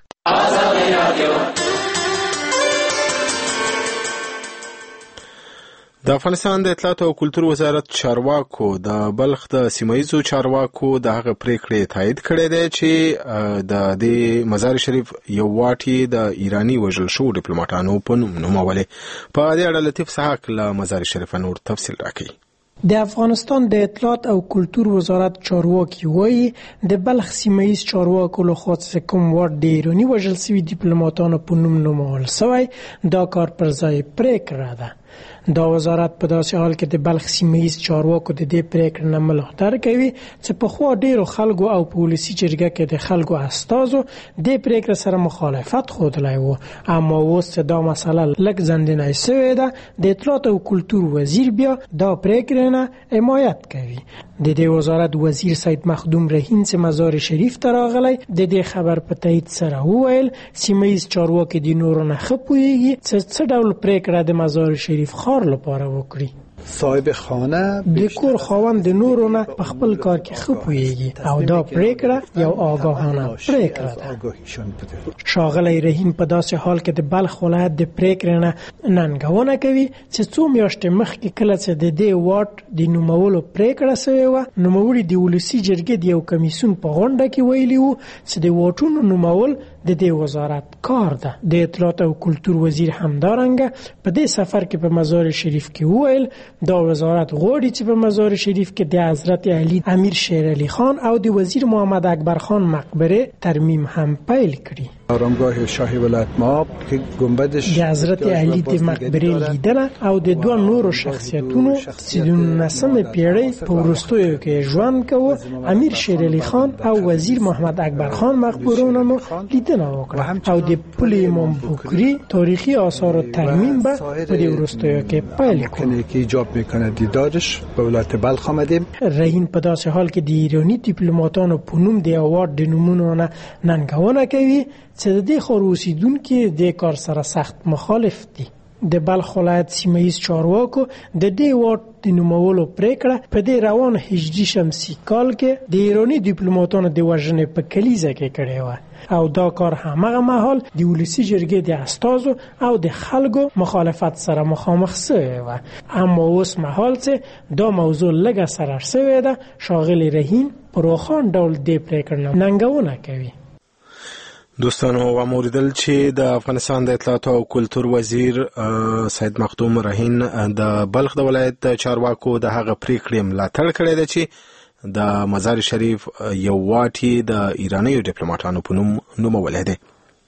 د افغانستان د اطلاعات او کلتور وزارت چارواکو د بلخ د سیمایزو چارواکو د هغه پریکړې تایید کړې ده چې د دې مزار شریف یو واټي د ایرانی وژل شو ډیپلوماټانو په نوم نومولې. په دې اړه لطیف سحاق له مزار شریف نور تفصیل راکړي. د افغانستان د اطلاعات او کلتور وزارت چارواکي وایي د بلخ سیمایز چارواکو لخوا چې کوم واټ د ایرانی وژل شوي ډیپلوماټانو په نوم نومول شوی دا کار پر ځای پریکړه ده. دا وزارت په داسې حال کې د بلخ سیمایز چارواکو د دې پریکړې نه ملاتړ کوي چې پخوا ډیرو خلکو او پولیسي جرګه کې د خلکو استازو د پریکړې سره مخالفت ښودلی و، اما اوس چې دا مسله لږ ځنډنۍ شوې ده د اطلاعات او کلتور وزیر بیا دا پریکړې نه حمایت کوي. د دې وزارت وزیر سید مخدوم رهین چې مزار شریف ته راغلی د دې خبر په تایید سره وویل سیمایز چارواکي د نورو نه ښه پوهیږي چې څه ډول پریکړه د مزار شریف ښار لپاره وکړي. صاحب خانه د کور خاوند د نورو نه په خپل کار کې ښه پوهیږي او دا پریکړه یو آگاهانه پریکړه ده. ښاغلی رهین په داسې حال کې د بلخ ولایت د پریکړې نه ننګونه کوي چې څو میاشتې مخکې کله چې د دې واټ د نومولو پریکړه شوې وه نوموړي د ولسي جرګې د یو کمیسیون په غونډه کې ویلي وو چې د واټونو نومول د دې وزارت کار ده. د اطلاعات او کلتور وزیر همدارنګه په دې سفر کې په مزار شریف کې وویل دا وزارت غواړي چې په مزار شریف کې د حضرت علی امیر شیر علی خان او د وزیر محمد اکبر خان مقبره ترمیم هم پیل کړي. آرامگاه شاهی ولایت ماب که گنبدش د حضرت علی د مقبره لیدنه او د دوه نورو شخصیتونو چې د نولسمې پیړۍ په وروستیو کې ژوند کوي امیر شیر علی خان او وزیر محمد اکبر خان مقبرونه مو لیدنه وکړه او د پل امام بکری تاریخی آثار ترمیم به په دې وروستیو کې پیل کړي که ایجاب میکنه دیدارش به ولایت بلخ آمدیم. رهین په داسې حال کې د ایرانی ډیپلوماټانو په نوم د اوارد د نومونو نه ننګونه کوي چې د دې ښار اوسیدونکي د کار سره سخت مخالف دي. د بلخ ولایت سیمایز چارواکو د دې واټ د نومولو پریکړه په دې روان هجري شمسي کال کې د ایرانی ډیپلوماټانو د وژنې په کلیزه کې کړې وه او دا کار همغه مهال د ولسي جرګې د استازو او د خلکو مخالفت سره مخامخ شوی و. اما اوس مهال چې دا موضوع لږه سره شوې ده ښاغلی رهین په روښان ډول دې پریکړه ننګونه کوي. دوستانو واوریدل چې د افغانستان د اطلاعات او کلتور وزیر سید مخدوم رهین د بلخ د ولایت چارواکو د هغه پریکړې ملاتړ کړې ده چې د مزار شریف یو واټي د ایرانی ډیپلوماټانو په نوم نومولې ده.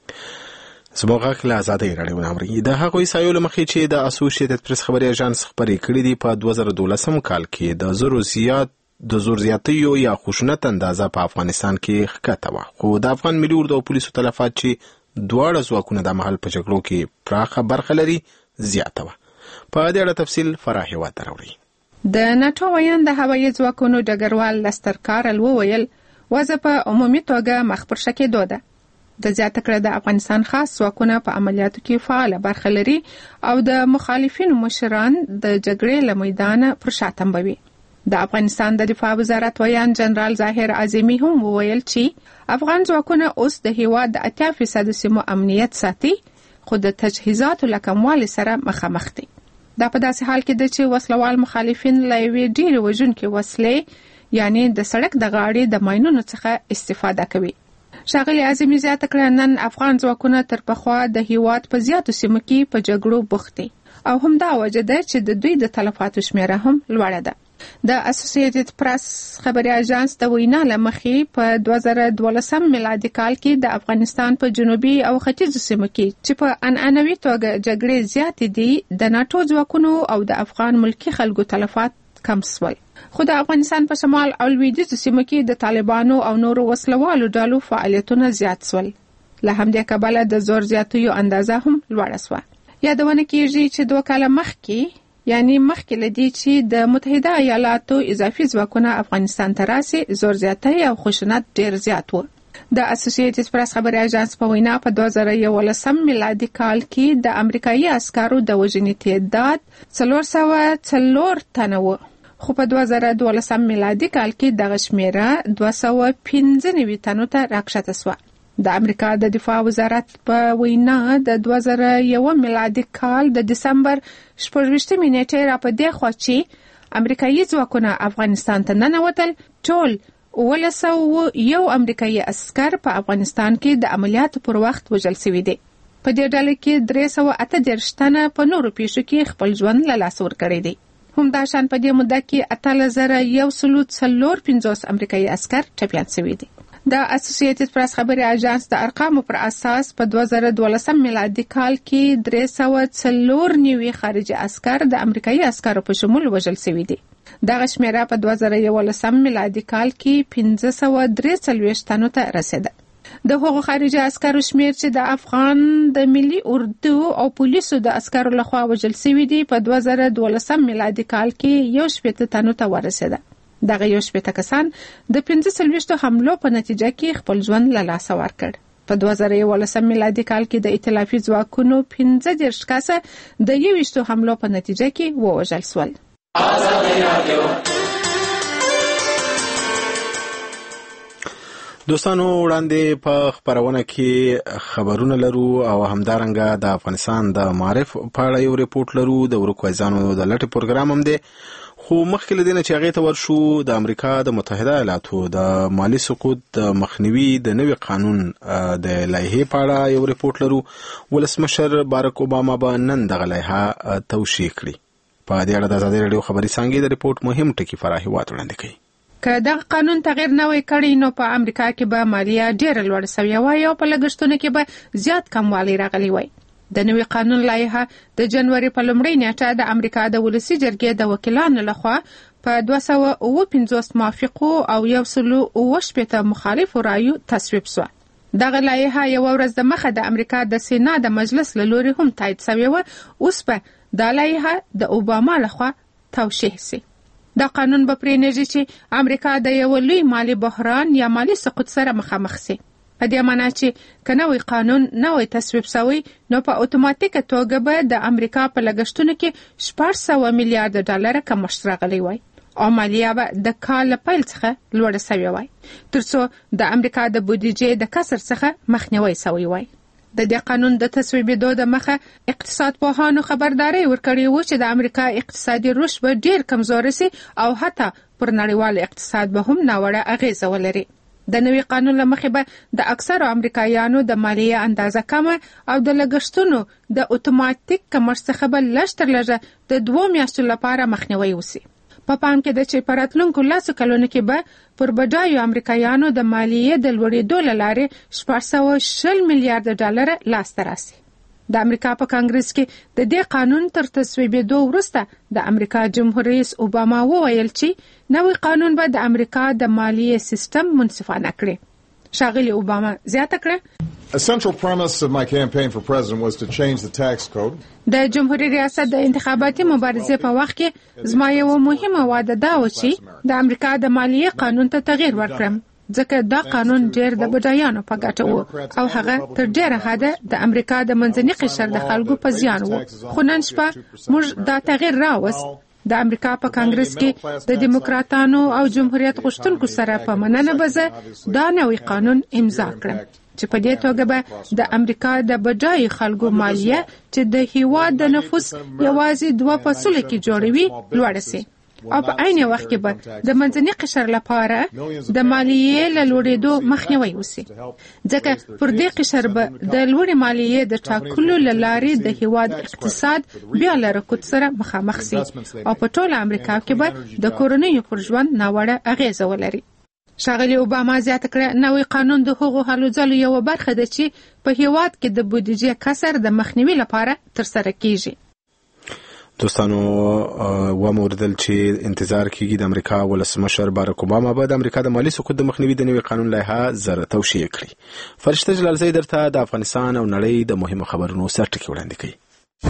زموږ له آزادۍ راډیو نمبر د هغه سایو لمخې چې د اسوسییټډ پریس خبري اژانس خبرې کړې دي په دوه زره دولسم کال کې د زرو زیات د زور زیاتیو یا خشونت اندازه په افغانستان کې ښکته وه، خو د افغان ملي اردو او پولیسو تلفات چې دواړه ځواکونه د محل په جګړو کې پراخه برخه لري زیاته وه. په دې اړه تفصیل فراه هیواد ته راوړي. د ناټو ویان د هوایي ځواکونو ډګروال لستر کارل وویل وضع په عمومي توګه مخ پر ښه کېدو ده. د زیاته کړه د افغانستان خاص ځواکونه په عملیاتو کې فعاله برخه لري او د مخالفینو مشران د جګړې له میدانه پر شا تمبوي. د افغانستان د دفاع وزارت ویان جنرال ظاهر عظیمی هم وویل چې افغان ځواکونه اوس د هیواد د اتیا فیصد سیمو امنیت ساتي خو د تجهیزاتو له کموالي سره مخامخ دي. دا په داسې حال کې ده چې وسلوال مخالفین له یوې ډېرې وژونکې وسلې یعنې د سړک د غاړې د ماینونو څخه استفاده کوي. ښاغلي اعظمي زیاته کړه نن افغان ځواکونه تر پخوا د هیواد په زیاتو سیمو کې په جګړو بوخت دي او همدا وجه ده چې د دوی د تلفاتو شمیره هم لوړه ده. د اسوسییټډ پریس خبري اژانس د وینا لمخې په دوه زره دولسم میلادي کال کې د افغانستان په جنوبي او ختیځو سیمو کې چې په انعنوي توګه جګړې زیاتې دي د ناتو ځواکونو او د افغان ملکي خلکو تلفات کم سول. خو د افغانستان په شمال او لویدیځو سیمو کې د طالبانو او نورو وسلوالو ډلو فعالیتونه زیات سول. له همدې کبله د زور زیاتیو اندازه هم لوړه سوه. یادونه کیږي چې دوه کاله مخکې یعنی مخکې لدی چې د متحده ایالاتو اضافي ځواکونه افغانستان ته راسي زور زیاتی او خشونت ډیر زیات و. د اسوسییټډ پریس خبري اژانس په وینا په دوه زره یولسم میلادي کال کې د امریکایي عسکرو د وژنې تعداد څلور سوه څلور تنه و، خو په دوه زره دولسم میلادي کال کې دغه شمیره دوه سوه پنځه نوي تنو ته راکښته سوه. د امریکا د دفاع وزارت په وینا د دوه زره یو میلادي کال د دسمبر شپږویشتمې نیټې را په دې خوا چې امریکایي ځواکونه افغانستان ته ننوتل، ټول اوولس سوه یو امریکایي عسکر په افغانستان کې د عملیاتو پر وخت وژل شوي دي. په دې ډله کې درې سوه اته دېرش تنه په نورو پیښو کې خپل ژوند له لاسه ورکړی دی. همداشان په دې موده کې اتلس زره یو سلو څلور پنځوس امریکایي عسکر ټپیان شوي دي. د اسوسییټډ پریس خبري اژانس د ارقامو پر اساس په دوه زره دولسم میلادي کال کې درې سوه څلور نوي خارجي عسکر د امریکایي عسکرو په شمول وژل شوي دي. دغه شمیره په دوه زره یولسم میلادي کال کې پنځه سوه درې څلوېښت تنو ته رسیده. د هغو خارجي عسکرو شمیر چې د افغان د ملي اردو او پولیسو د عسکرو لخوا وژل شوي دي په دوه زره دولسم میلادي کال کې یو شپېته تنو ته ورسیده. دغه یو شپېته کسان د پنځه څلوېښتو حملو په نتیجه کې خپل ژوند له لاسه ورکړ. په دوه زره یولسم میلادي کال کې د ائتلافي ځواکونو پنځه دېرش کسه د یوویشتو حملو په نتیجه کې ووژل سول. دوستانو وړاندې په خبرونه کې خبرونه لرو او همدارنګه د افغانستان د معرف په اړه یو ریپورت لرو د ورکوځانو د لټ پروګرام هم دی. خو مخکې له دې نه چې هغې ته ورشو د امریکا د متحده ایالاتو د مالي سقوط د مخنیوي د نوي قانون د لایحې په اړه یو ریپورت لرو. ولسمشر بارک اوباما به نن دغه لایحه توشیح کړي. په دې اړه د ازادي راډیو خبري څانګې د ریپورت مهم ټکي فراه هیواد وړاندې کوي. که دغه قانون تغیر نه وای کړی نو په امریکا کې به مالیه ډیره لوړه سوې وای او په لګښتونو کې به زیات کموالی راغلی وای. د نوي قانون لایحه د جنوري په لومړۍ نیټه د امریکا د ولسي جرګې د وکیلانو لخوا په دوه سوه اووه پنځوس موافقو او یو سلو اووه شپېته مخالفو رایو تصویب سوه. دغه لایحه یوه ورځ د مخه د امریکا د سینا د مجلس له لوري هم تایید سوې وه. اوس به دا لایحه د اوباما لخوا توشیح سي. دا قانون به پرېنږدي چې امریکا د یو لوی مالی بحران یا مالی سقوط سره مخامخ سي. په دې معنی چې که نوی قانون نوی تصویب سوی نو په اتوماتیکه توګه به د امریکا په لګښتونو کې شپږ سوه میلیارډ ډالره کمښت راغلی وای او مالیه به د کال له پیل څخه لوړه سوې وای تر څو د امریکا د بودیجې د کسر څخه مخنیوی سوی وای. د دې قانون د تصویبېدو د مخه اقتصاد پوهانو خبرداري ورکړې و چې د امریکا اقتصادي رشد به ډیر کمزوري سي او حتی پر نړیوال اقتصاد به هم ناوړه اغیزه ولري. د نوي قانون له مخې به د اکثرو امریکایانو د مالیې اندازه کمه او د لګښتونو د اتوماتیک کمښت څخه به لږ تر لږه د دوو میاشتو لپاره مخنیوی وسي. په پام کې ده چې په راتلونکو لسو کلونو کې به پر بډایو امریکایانو د مالیې د لوړېدو له لارې شپږ سوه شل میلیارډ ډالره لاسته راسي. د امریکا په کانګرس کې د دې قانون تر تصویبېدو وروسته د امریکا جمهور رئیس اوباما وویل چې نوی قانون به د امریکا د مالیې سیستم منصفانه کړي. ښاغلي اوباما زیاته کړه A central premise of my campaign for president was to change the tax code. د جمهوریت ریاست د انتخاباتي مبارزې په وخت کې زما یو مهمه وعده دا و چې د امریکا د مالیې قانون ته تغییر ورکړم ځکه دا قانون ډېر د بډایانو په ګټه و او هغه تر ډېره حده د امریکا د منځني قشر د خلکو په زیان و. خو نن شپه موږ دا تغییر راوست. د امریکا په کانګرس کې د دیموکراتانو او جمهوریت غوښتونکو سره په مننه به زه دا نوی قانون امضا کړم چې په دې توګه به د امریکا د بډای خلکو مالیه چې د هیواد د نفوس یوازې دوه فاصله کې جوړوي لوړه سي. او په عین وخت کې به د منځني قشر لپاره د مالیې له لوړېدو مخنیوي وشي، ځکه پر دې قشر به د لوړې مالیې د ټاکلو له لارې د هیواد اقتصاد بیا له رکود سره مخامخ شي او په ټوله امریکا کې به د کورنیو پر ژوند ناوړه اغیزه ولري. ښاغلي اوباما زیاته کړه نوی قانون د هغو هلو ځلو یوه برخه ده چې په هیواد کې د بودیجې کسر د مخنیوي لپاره ترسره کیږي. دوستانو وموردل چې انتظار کیږي د امریکا ولسمشر باراک اوباما به د امریکا د مالی سقوط د مخنیوي د نوي قانون لایحه زر توشیح کړي. فرشته جلالزی درته د افغانستان او نړۍ د مهمو خبرونو سرټکی وړاندې کوي.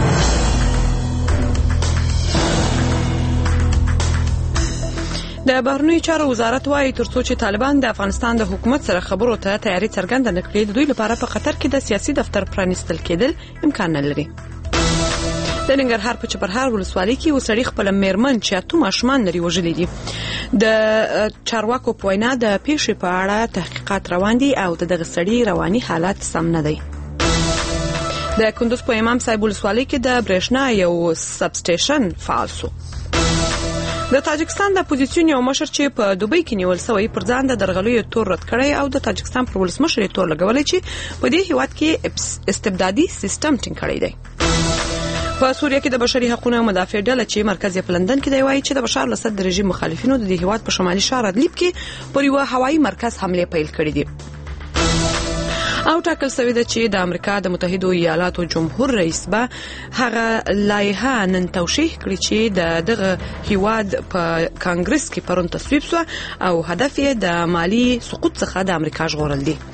د بهرنیو چارو وزارت وايي ترڅو چې طالبان د افغانستان د حکومت سره خبرو ته تیاری څرګنده نه کړي، د دوی لپاره په خطر کې د سیاسي دفتر پرانیستل کېدل امکان نه لري. د ننګرهار په چپرهار ولسوالۍ کې یو سړي خپله میرمن چې اته ماشومان لري وژلي دي. د چارواکو په وینا د پیښې په اړه تحقیقات روان دي او د دغه سړي رواني حالت سم نه دی. د کندوز په امام صاحب ولسوالۍ کې د برېښنا یو سب سټیشن فعال شو. د تاجکستان د اپوزیسیون یو مشر چې په دوبۍ کې نیول شوی پر ځان د درغلیو تور رد کړی او د تاجکستان پر ولسمشر تور لګولی چې په دې هیواد کې استبدادي سیستم ټینګ کړی دی. په سوریه کې د بشري حقوقو مدافع ډله چې مرکز یې په لندن کې دی وایي چې د بشار الاسد د رژیم مخالفینو د دې هیواد په شمالي ښار ادلیب کې پر یوه هوایي مرکز حمله پیل کړې دي او ټاکل شوی ده چې د امریکا د متحدو ایالاتو جمهور رئیس به هغه لایحه نن توشیح کړي چې د دغه هیواد په کانګرس کې پرون تصویب شو او هدف یې د مالی سقوط څخه د امریکا ژغورل دي.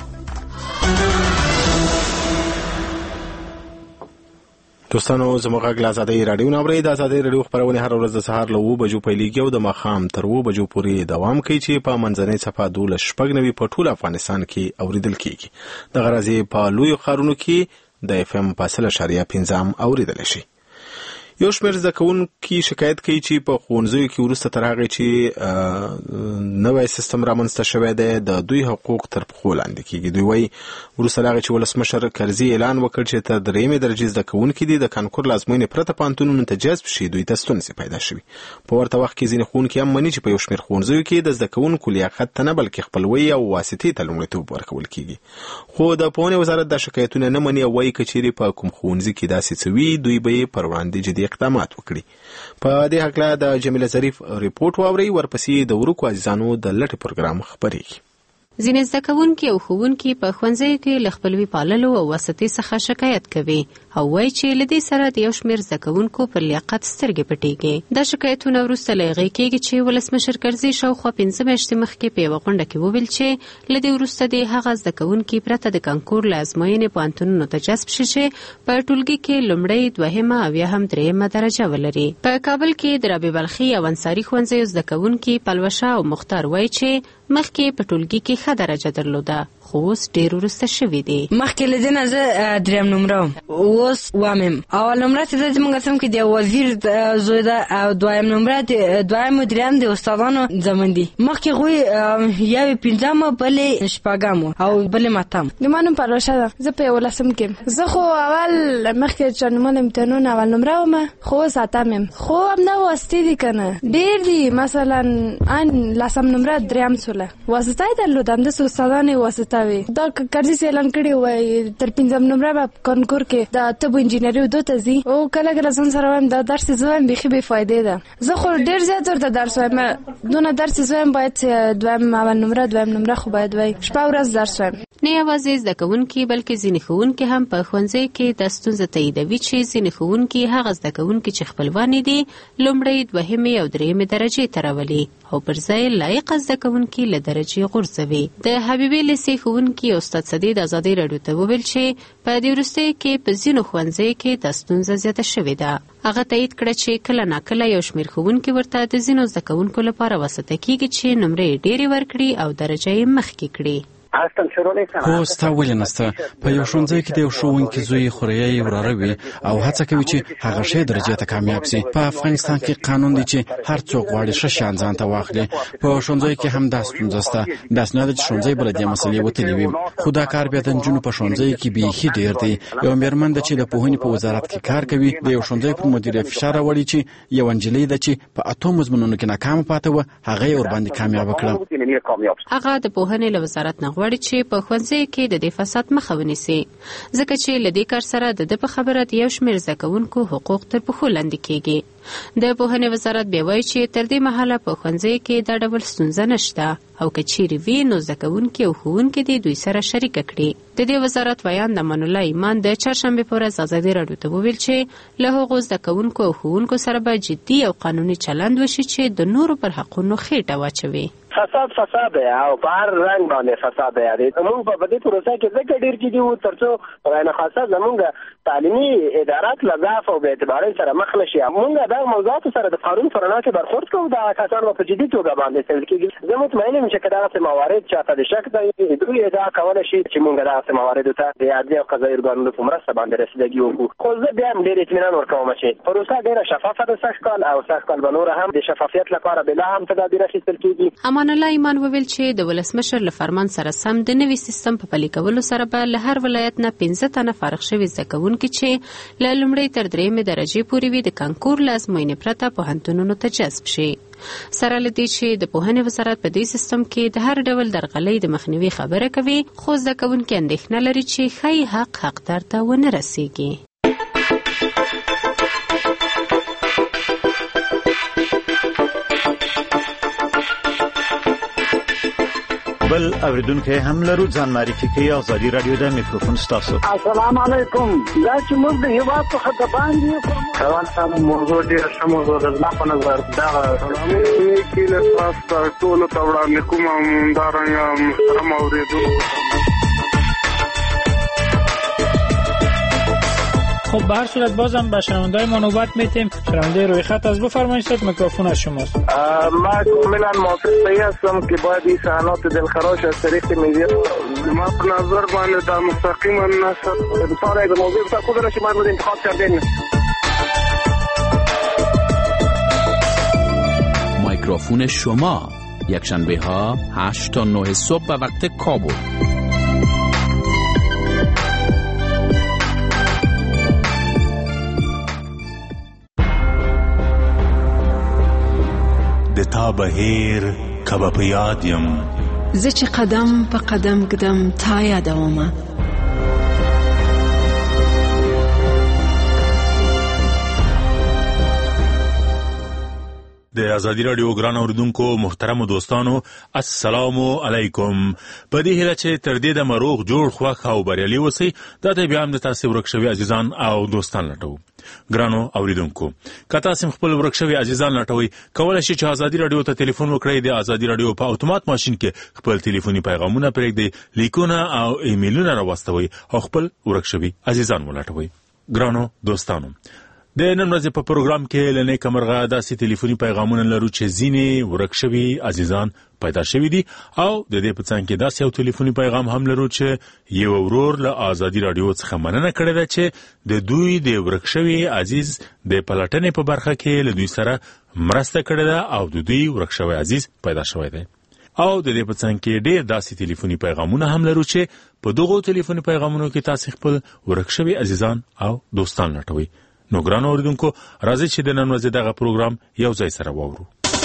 دوستانو زموږ غږ له ازادۍ راډیو نه اورئ. د ازادۍ راډیو خپرونې هره ورځ د سهار له اوو بجو پیلېږي او د ماښام تر اوو بجو پورې دوام کوي چې په منځنۍ څپه دولس شپږ نوي په ټول افغانستان کې اوریدل کیږي. دغه راځي په لویو ښارونو کې د اف ام په سل اشاریه پنځم اوریدلی شي. یو شمېر زده کوونکي شکایت کوي چې په ښوونځیو کې وروسته تر هغې چې نوی سیستم رامنځته شوی دی د دوی حقوق تر پښو لاندې کیږي. دوی وایي وروسته له هغې چې ولسمشر کرزي اعلان وکړ چې تر درېیمې درجې زده کوونکي دي د کانکور له ازموینې پرته پوهنتونونو ته جذب شي، دوی ته ستونزې پیدا شوي. په ورته وخت کې ځینې ښوونکي هم مني چې په یو شمېر ښوونځیو کې د زده کوونکو لیاقت ته نه بلکې خپلوۍ او واسطې ته لومړیتوب ورکول کیږي. خو د پوهنې وزارت دا شکایتونه نه مني او وایي که چیرې په کوم ښوونځي کې داسې څه وي دوی به یې پر وړاندې جدي اقدامات وکړي. په دې هکله د جمیله ظریف ریپورت واورئ، ورپسې د ورکو عزیزانو د لټې پروګرام خپرېږي. ځینې زده کوونکي او ښوونکي په ښوونځیو کې له خپلوي پاللو او واسطې څخه شکایت کوي او وایي چې له دې سره د یو شمېر زده کوونکو پر لیاقت سترګې پټېږي. دا شکایتونه وروسته له هغې کېږي چې ولسمشر کرزي شاوخوا پنځه میاشتې مخکې په یوه غونډه کې وویل چې له دې وروسته د هغه زده کوونکي پرته د کانکور له ازموینې پوهنتونونو ته جذب شي چې په ټولګي کې لومړی، دوهمه او یا هم درېیمه درجه ولري. په کابل کې د رابعه بلخي او انصاري ښوونځیو زده کوونکي پلوشه او مختار وایي چې مخکې په ټولګي کې ښه درجه درلوده خو اوس ډېر وروسته شوي دي. مخکې له دې نه زه درېیم نمره وم، اوس اووم یم. اول نمره چې زه زموږ قسم کې د وزیر زوی ده او دویم نمره دویم او درېیم د استادانو زمن دي. مخکې هغوی یوې پنځم وه، بلې شپږم وه او بلې ماتم. زما نوم پروشه ده، زه په یولسم کې یم. زه خو اول مخکې چې نومونه امتحانونه اول نمره وم خو اوس اتم یم. خو همدا واسطې دي که نه ډېر دي. مثلا ان لسم نمره درېیم سوله واسطه یې درلودم، داسې استادانې واسطه وي. دا کرزي اعلان کړی وای تر پنځم نمره به کانکور کې د طب انجینري ودو ته ځي او کله کله ځان سره وایم دا درس زه وایم بیخي بې فایدې ده. زه خو ډېر زیات ورته درس وایم، دونه درس زه وایم باید دویم اول نمره دویم نمره خو باید وای شپه ورځ درس وایم. نه یوازې زده کوونکي بلکې ځینې ښوونکي هم په ښوونځي کې دا ستونزه تاییدوي چې ځینې ښوونکي هغه زده کوونکي چې خپلوان دي لومړی، دوهمې او درېیمې درجې ته راولي او پر ځای لایقه زده کوونکي له درجې غورځوي. د حبیبي لیسې ښوونکي استاد صدیق ازادۍ راډیو ته وویل چې په دې وروستیو کې په ځینو ښوونځیو کې دا ستونزه زیاته شوې ده. هغه تایید کړه چې کله ناکله یو شمېر ښوونکي ورته د ځینو زده کوونکو لپاره واسطه کیږي چې نمرې ډېرې ورکړي او درجه یې مخکې کړي. خو ستا ولې نسته؟ په یو ښوونځي کې د یو ښوونکي زوی خوریی وراره وي او هڅه کوي چې هغه ښې درجې ته کامیاب سي. په افغانستان کې قانون دی چې هر څوک غواړي ښه شیان ځان ته واخلي. په ښوونځیو کې هم دا ستونزه شته. داسې نه ده چې ښوونځی به له دې مسلې وتلی وي، خو دا کار بیا د نجونو په ښوونځیو کې بیخي ډېر دی. یوه مېرمن ده چې د پوهنې په وزارت کې کار کوي، د یو ښوونځي پر مدیر فشار راوړي چې یوه نجلۍ ده چې په اتو مضمونونو کې ناکامه پاتې وه، هغه یې ورباندې کامیابه کړه. هغه د پوهنې له وزارت نه غواړي چې په ښوونځیو کې د دې فساد مخه ونیسي، ځکه چې له دې کار سره د ده په خبره د یو شمېر زده کوونکو حقوق تر پښو لاندې کېږي. د پوهنې وزارت بیا وایي چې تر دې مهاله په ښوونځیو کې دا ډول ستونزه نشته او که چیرې وي نو زده کوونکي او ښوونکي دې دوی سره شریکه کړي. د دې وزارت ویان د امان الله ایمان د چهارشنبې په ورځ ازادي راډیو ته وویل چې له هغو زده کوونکو او ښوونکو سره به جدي او قانوني چلند وشي چې د نورو پر حقونو خېټه واچوي. فساد فساد دی او په هر رنګ باندې فساد دی. موږ په دې پروسه کې ځکه ډېر جدي وو ترڅو غیر خاصه زموږ تعلیمي ادارات له ضعف او بې اعتبارۍ سره مخ نشي. موږ دا موضوعاتو سره د قانون په رڼا کې برخورد کوو. دا کسان په جدي توګه باندې څېړل کېږي. زه مطمئن یم چې که دغسې موارد چاته د شک دی، دوی ادعا کولی شي چې موږ دغسې مواردو ته د عدلي او قضایي ارګانونو په مرسته باندې رسیدګي وکړو. خو زه بیا هم ډېر اطمینان ورکوم چې پروسه ډېره شفافه ده سږ کال او سږ کال به نوره هم د شفافیت لپاره بلا هم تدابیر اخیستل کېږي. امان الله ایمان وویل چې د ولسمشر له فرمان سره سم د نوي سیستم په پلي کولو سره به له هر ولایت نه پنځه تنه فارغ شوي زده کوونکي چې له لومړۍ تر درېیمې درجې پورې وي د کانکور له ازموینې پرته پوهنتونونو ته جذب شي. سره له دې چې د پوهنې وزارت په دې سیستم کې د هر ډول درغلۍ د مخنیوي خبره کوي، خو زده کوونکي اندېښنه لري چې ښایي حق حقدار ته ونه رسیږي. بل اوریدونکو هم لرو ځان معرفي کوي. ازادي رادیو د میکروفون ستاسو. السلام علیکم. دا چې موږ د هیواد په خطه باندې روان سم موضوع ډېره ښه موضوع ده. زما په نظر دغه کې له تاسو ټولو ته وړاندې کوم همدارنګه محترم اورېدونکو. خب به هر صورت بازم به شنونده‌های ما نوبت میتیم. شنونده روی خط از بفرمایید، صد میکروفون از شماست. ما کاملا موافق صحیح هستم که باید این صحنات دلخراش از طریق میدیا ما په نظر باندې دا مستقیما نشد بسیار از موضوع بسیار خود را شما باید انتخاب کردین. میکروفون شما یکشنبه ها هشت تا نه صبح به وقت کابل. د تا بهیر کبه په یاد یم، زه چې قدم په قدم ږدم تا یادومه. د ازادي راډیو ګران اوریدونکو محترم دوستانو السلام علیکم. په دې هیله چې تر دې د مروغ جوړ خوښ او بریالي اوسئ. دا ته بیا هم د تاسې ورک شوي عزیزان او دوستان لټوو. ګرانو اوریدونکو، که تاسې خپل ورک شوي عزیزان لټوئ، کولی شئ چې ازادي راډیو ته ټلیفون وکړئ. د ازادي راډیو په اتومات ماشین کې خپل ټلیفوني پیغامونه پرېږدئ، لیکونه او ایمیلونه راواستوئ او خپل ورک شوي عزیزان ولټوئ. ګرانو دوستانو، د نن ورځې په پروګرام کې له نیکه مرغه داسې ټلیفوني پیغامونه لرو چې ځینې ورک شوي عزیزان پیدا شوي دي، او د دې په څنګ کې داسې یو ټلیفوني پیغام هم لرو چې یو ورور له ازادي راډیو څخه مننه کړې ده چې د دوی د ورک شوي عزیز د پلټنې په برخه کې له دوی سره مرسته کړې ده او د دوی ورک شوی عزیز پیدا شوی دی. او د دې په څنګ کې ډېر داسې ټلیفوني پیغامونه هم لرو چې په دغو ټلیفوني پیغامونو کې تاسې خپل ورک شوي عزیزان او دوستان لټوئ. نو ګرانو اوریدونکو، راځئ چې د نن ورځې دغه پروګرام یو ځای سره واورو.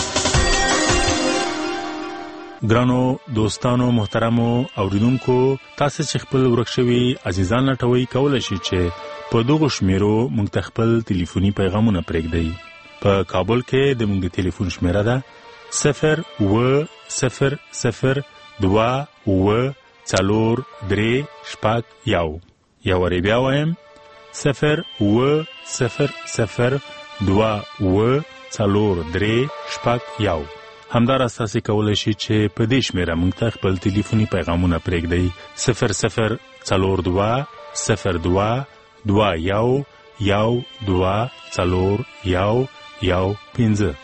ګرانو دوستانو محترمو اوریدونکو، تاسو چې خپل ورک شوي عزیزان لټوئ، کولی شئ چې په دغو شمیرو موږ ته خپل ټلیفوني پیغامونه پرېږدئ. په کابل کې د موږ د ټلیفون شمیره ده صفر اوه صفر صفر دوه اوه څلور درې شپږ یو. یو وارې بیا وایم، صفر اوه صفر صفر دوه اوه څلور درې شپږ یو. همداراز تاسې کولی شئ چې په دې شمېره موږ ته خپل ټلیفوني پیغامونه پرېږدئ. صفر صفر څلور دوه صفر دوه دوه یو یو دوه څلور یو یو پنځه.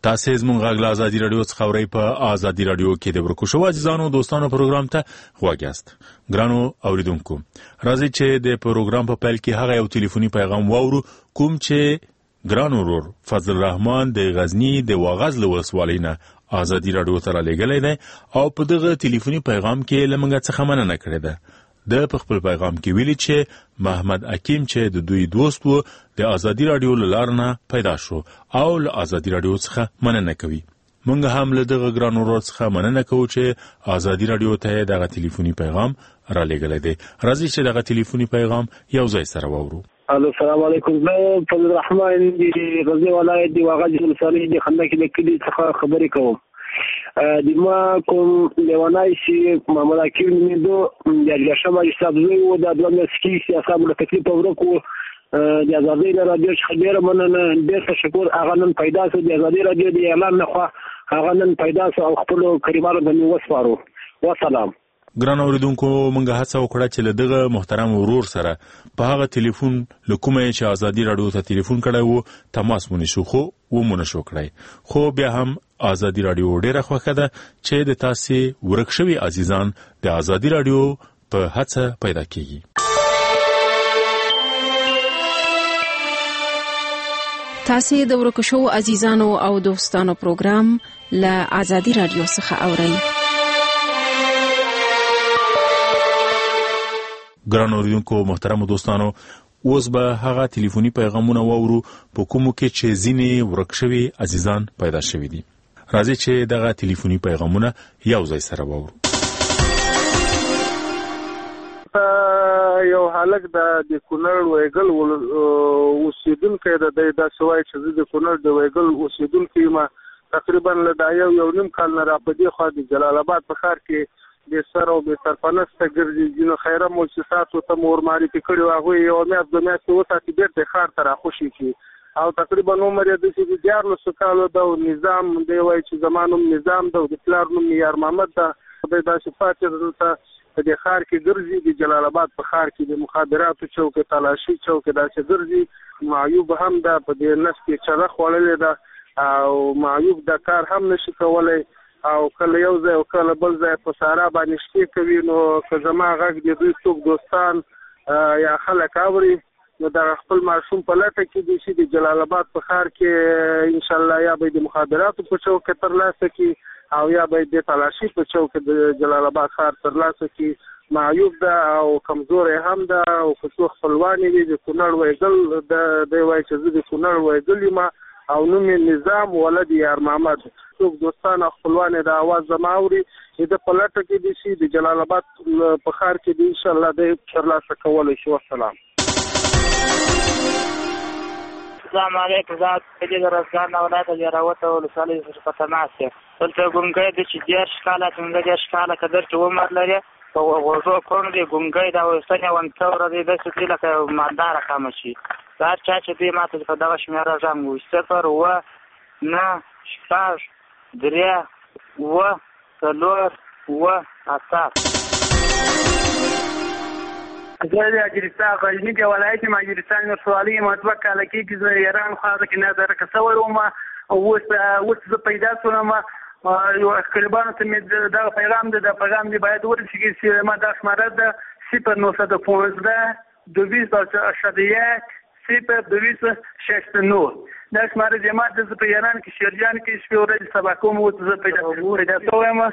تاسو زموږ غږ له ازادي رادیو څخه اورئ په ازادي رادیو کې د ورکو شو عزیزانو دوستانو پروګرام ته غواړئ یاست. ګرانو اوریدونکو راځي چې د پروګرام په پیل کې هغه یو ټلیفوني پیغام واورو کوم چې ګران ورور فضل الرحمن د غزنی د واغز له ولسوالۍ نه ازادي رادیو ته رالیږلی دی او په دغه ټلیفوني پیغام کې له موږ څخه مننه کړې ده. د خپل پیغام کې ویلي چې محمد حکیم چې د دوی دوست وو د ازادي رادیو له لارې نه پیدا شو او له ازادي رادیو څخه مننه کوي. موږ هم له دغه ګران ورور څخه مننه کوو چې ازادي رادیو ته دغه ټلیفوني پیغام رالیږلی دی. راځي چې دغه ټلیفوني پیغام یو ځای سره واورو. الو السلام علیکم. زه فضل الرحمن د غزنی ولایت د واغج ولسوالۍ د خندق د کلي څخه خبرې کوم. د ما کوم لیوانای چې محمد حکیم نومېدو د ارګشم حساب زوی و د دوه میاشتې سیاست له تکلیف ورکو د ازادي رادیو څخه ډېر مننه ډېر تشکر. هغه نن پیدا شو د ازادي رادیو د اعلان نه خو هغه نن پیدا شو او خپل کریمانو د مو وسپارو. والسلام. ګران اوریدونکو موږ هڅه وکړه چې له دغه محترم ورور سره په هغه ټلیفون لکومه چې ازادي رادیو ته ټلیفون کړی وو تماس ونیسو خو ومونه شو کړی. خو بیا هم ازادي رادیو ډیره خوښه ده چې د تاسو ورک شوي عزیزان د ازادي رادیو په هڅه پیدا کیږي. تاسو د ورک شوو عزیزانو او دوستانو پروګرام له ازادي رادیو څخه اورئ. ګران اوریدونکو محترم دوستانو اوس به هغه ټلیفوني پیغامونه واورو په کومو کې چې ځینې ورک شوي عزیزان پیدا شوي دي. راځي چې دغه ټلیفوني پیغامونه یو ځای سره واورو. یو هلک د کونړ ویګل اوسیدونکی د داسې وایي چې زه د کونړ د ویګل اوسیدونکی یم. تقریبا له دا یو یو نیم کال نه را په دې خوا د جلال آباد په ښار کې د سر او د سرپنسته ګرځي ځینو خیره مؤسساتو ته مو ورمعرفي کړي وو. هغوی یوه میاشت دوه میاشتې وساتي بېرته یې ښار ته راخوشي کړي او تقریبا عمر یې داسې د دیارلسو کالو ده او نظام دی وایي چې زما نوم نظام ده او د پلار نوم مې یار محمد ده. دی داسې پاتې دلته په دې ښار کې ګرځي د جلال آباد په ښار کې د مخابراتو چوکې تلاشي چوکې داسې ګرځي. معیوب هم ده په دې نس کې چغه خوړلې ده او معیوب دا کار هم نشي کولی او کله یو ځای او کله بل ځای په سارا باندې شپې کوي. نو که زما غږ د دوی څوک دوستان یا خلک اوري نو د خپل ماشوم په لټه کې دي چې د جلال آباد په ښار کې انشاءالله یا به د مخابراتو په چوک کې ترلاسه کړي او یا به د تلاشي په چوک کې د جلال آباد ښار ترلاسه کړي. معیوب ده او کمزوری هم ده او که څو خپلوانې وي د کونړ ویګل دی وایي چې زه د کونړ ویګل یم او نوم یې نظام ولد یار محمد. څوک دوستان او خپلوان د اواز زما اوري د په لټه کې دي چې د جلال آباد په ښار کې دي انشاءالله دی ترلاسه کولی شي. والسلام. السلام علیکم. زه د ارزګان ولایت د جراوت ولسوالۍ څخه په تماس یم. دلته ګونګی دی چې دېرش کاله پنځه دېرش کاله که درته عمر لري په غوږو کوڼ دی ګونګی دا اوسنۍ ونڅه ورځې داسې دي لکه مالدار رقمه شي. هر چا چې دوی ما ته په دغه شمېره غږ وي صفر اووه نه شپږ درې اووه څلور اووه اته. زه د اجرستان غزني د ولایت یم. اجرستان ولسوالۍ یم. دوه کاله کېږي زه ایران خواته کې نظرکه شوی وم. اوس اوس زه پیدا شوم. یو خپلوانو ته مې دغه پیغام دی د پیغام دی باید ورسېږي چې ما دا شماره ده صفر نهصد پانزده دویست اشد یک صفر دویست شصت و نه. دا شماره د ما د زه په ایران کې شیرجان کې شپې ورځې سبا کوم اوس زه پیدا شوی یم.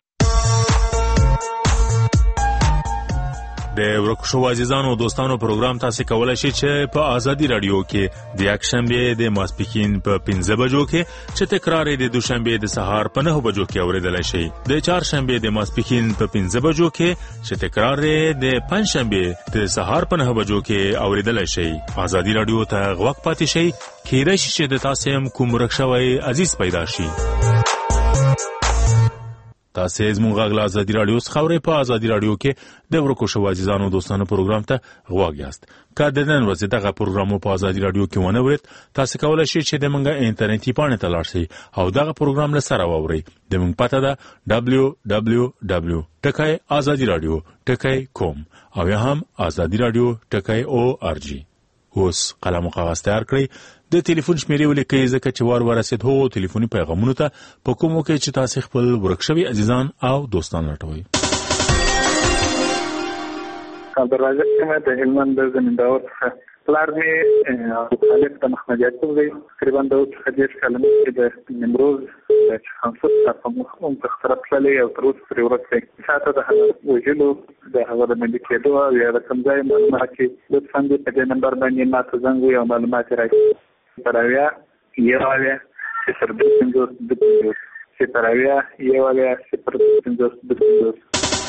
د ورک شو عزیزانو دوستانو پروګرام تاسو کولای شئ چې په ازادي رادیو کې د یکشنبه د ماسپښین په پنځه بجو کې چې تکرار د دوشنبه د سهار په نه بجو کې اوریدلای شئ. د چهارشنبه د ماسپښین په پنځه بجو کې چې تکرار د پنځشنبه د سهار په نه بجو کې اوریدلای شئ. ازادي رادیو ته غوږ پاتې شئ. کېدای شي چې د تاسو هم کوم ورک شوی عزیز پیدا شي. تاسو زموږ غږ له ازادي رادیو څخه اورئ. په ازادي رادیو کې د ورکو شوو عزیزانو دوستانو پروګرام ته غوږ یاست. که د نن ورځې دغه پروګرام په ازادي رادیو کې ونه اورئ تاسو کولای شئ چې د موږ انټرنیټي پاڼې ته لاړ شئ او دغه پروګرام له سره واورئ. د موږ پته ده دبلیو دبلیو دبلیو ټکی ازادي رادیو ټکی کوم او یا هم ازادي رادیو ټکی او ار جی. اوس قلم او کاغذ تیار کړئ د ټلیفون شمیرې ولیکئ ځکه چې وار ورسېد هو ټلیفوني پیغامونو ته په کومو کې چې تاسو خپل ورک شوي عزیزان او دوستان لټوئ. عبدالرزاق یم د هلمند د زمینداور څخه. پلار مې خالد د محمد یعقوب دی. تقریبا د اوس څخه دېرش کاله مخکې د نیمروز د چخانسور څخه هم تختره تللی او تر اوسه پرې ورک دی. چاته د هغه وژلو د هغه د ملي کېدو او یا د کوم ځای معلومات چې لطفا دې په دې نمبر باندې ما ته زنګ ووایي او معلومات یې راکړي. صفر اویا یو اویا صفر دوه پنځوس دوه پنځوس صفر اویا یو اویا صفر دوه پنځوس دوه پنځوس.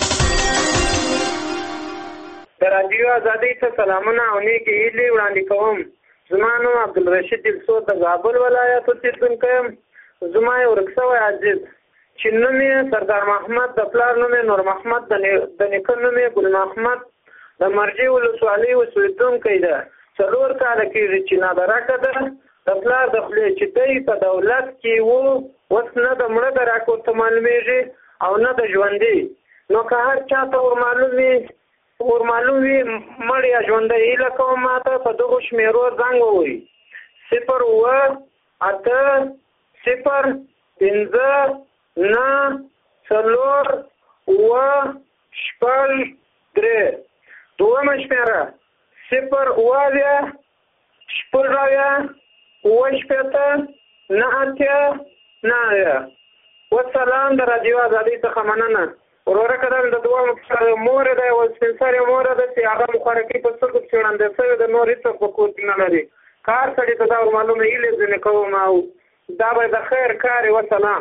د رادیو ازادۍ ته سلامونه او نیکې هیلې وړاندې کوم. زما نوم عبدالرشید دلسود د زابل ولایت اوسېدونکی یم. زما یو ورک شوی عزیز چې نوم یې سردار محمد، د پلار نوم یې نور محمد، د نیکه نوم یې ګل محمد، د مرجې ولسوالۍ اوسېدونکی ده. څلور کاله کېږي چې نادرکه ده. د پلار د خولې چې دی په دولت کې و، اوس نه د مړه د راکو ته معلومېږي او نه د ژوندي. نو که هر چا ته ورمعلوم وي ورمعلوم وي مړ یا ژوندی، هیله کوم ما ته په دغو شمېرو زنګ ووایي: صفر اوه اته صفر پنځه نه څلور اوه شپږ درې. دویمه شمېره صفر اوه اویا شپږ اویا اوه شپېته نه اتیا نه اویا. والسلام. د رادیو ازادۍ څخه مننه. وروره کدام د دوه مور ده او سپنسر مور ده چې هغه مخارکي په څه کې وړاندې شوی د نور هیڅ په کوټ نه لري. کار سړي ته دا معلومه ایله ځنه کوم او دا به د خیر کار. وسلام.